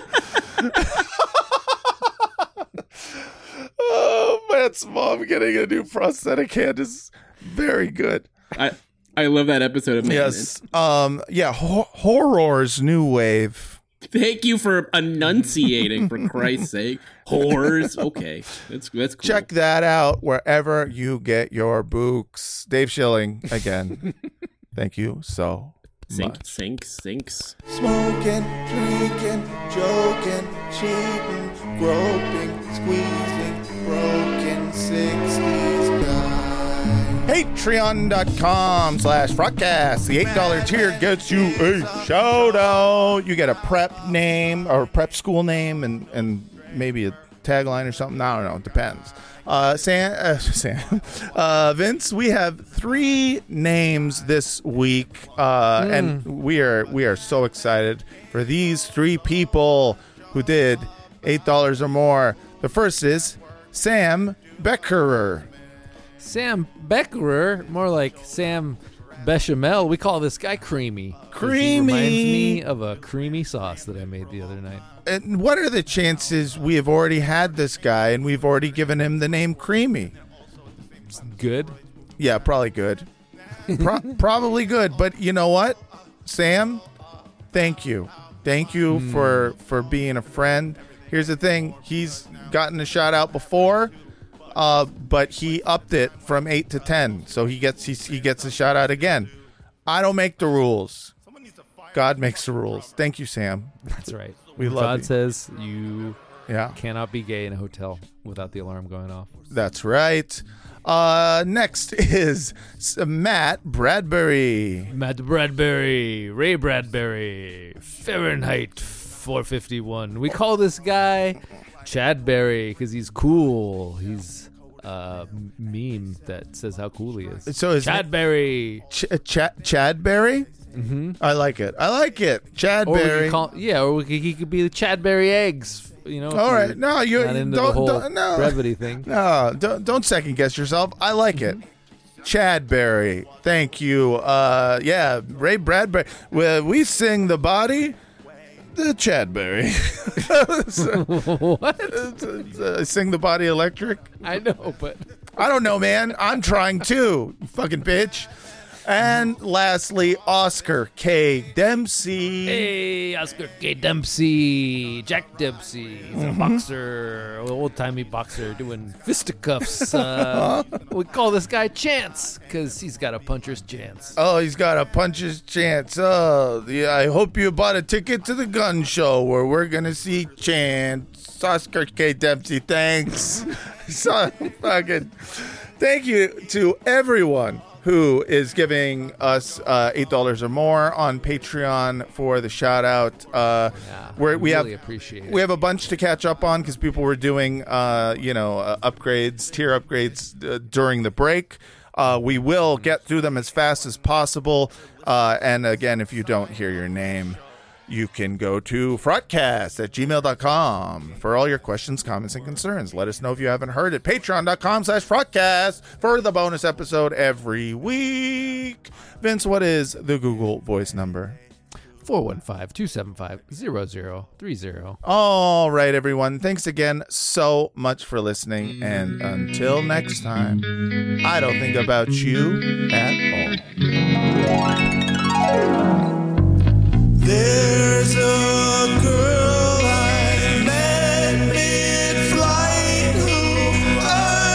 Oh, Matt's mom getting a new prosthetic hand is very good. I love that episode of Mad Men. Yes. Horror's New Wave. Thank you for enunciating, for Christ's sake. Whores. Okay. That's cool. Check that out wherever you get your books. Dave Schilling, again. Thank you so much. Sinks. Smoking, drinking, joking, cheating, groping, squeezing, broken 60s guy. Patreon.com/Frotcast. The $8 tier gets you a shout out. You get a prep name or prep school name and maybe a tagline or something. I don't know. It depends. Vince, we have 3 names this week, and we are so excited for these 3 people who did $8 or more. The first is Sam Beckerer. Sam Beckerer, more like Sam Bechamel. We call this guy Creamy. He reminds me of a creamy sauce that I made the other night. And what are the chances we have already had this guy and we've already given him the name Creamy? Good? Yeah, probably good. Probably good. But you know what, Sam? Thank you. Thank you for being a friend. Here's the thing. He's gotten a shout out before, but he upped it from 8 to 10. So he gets a shout out again. I don't make the rules. God makes the rules. Thank you, Sam. That's right. We love God you. says you cannot be gay in a hotel without the alarm going off. That's right. Next is Matt Bradbury. Ray Bradbury, Fahrenheit 451. We call this guy Chadberry because he's cool. He's a meme that says how cool he is. So is Chadberry. Chadberry? Mm-hmm. I like it. Chadberry. Or he could be the Chadberry eggs. You know. All right. No, you not into the whole brevity thing. No, don't second guess yourself. I like it. Chadberry. Thank you. Ray Bradbury. Well, we sing the body. The Chadberry. What? Sing the body electric. I know, but I don't know, man. I'm trying too. You fucking bitch. And lastly, Oscar K. Dempsey. Hey, Oscar K. Dempsey. Jack Dempsey. He's a boxer, old-timey boxer doing fisticuffs. We call this guy Chance because he's got a puncher's chance. Oh, he's got a puncher's chance. Oh, yeah, I hope you bought a ticket to the gun show where we're going to see Chance. Oscar K. Dempsey, thanks. Thank you to everyone who is giving us $8 or more on Patreon for the shout out. We really appreciate it. We have a bunch to catch up on because people were doing upgrades, tier upgrades during the break. We will get through them as fast as possible. And again, if you don't hear your name, you can go to frotcast@gmail.com for all your questions, comments, and concerns. Let us know if you haven't heard it. Patreon.com/frotcast for the bonus episode every week. Vince, what is the Google Voice number? 415-275-0030. All right, everyone. Thanks again so much for listening. And until next time, I don't think about you at all. There's a girl I met mid-flight who I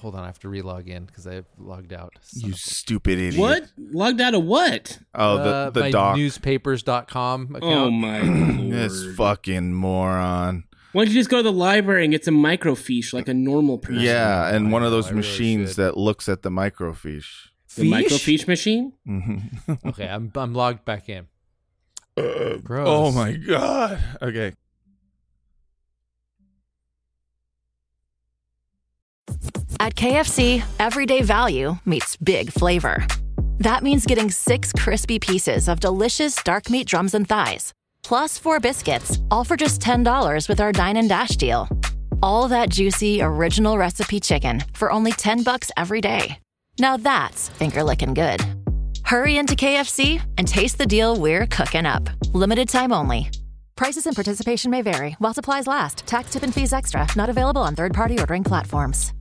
Hold on, I have to relog in because I logged out. You stupid idiot. What? Logged out of what? Oh, the my doc. newspapers.com account. Oh my lord. This fucking moron. Why don't you just go to the library and get some microfiche like a normal person? Yeah, and one of those I really machines should. that looks at the microfiche. The microfiche machine? Mm-hmm. Okay, I'm logged back in. Gross. Oh my god. Okay. At KFC, everyday value meets big flavor. That means getting 6 crispy pieces of delicious dark meat drums and thighs, plus 4 biscuits, all for just $10 with our Dine and Dash deal. All that juicy, original recipe chicken for only $10 every day. Now that's finger-licking good. Hurry into KFC and taste the deal we're cooking up. Limited time only. Prices and participation may vary while supplies last. Tax, tip, and fees extra. Not available on third-party ordering platforms.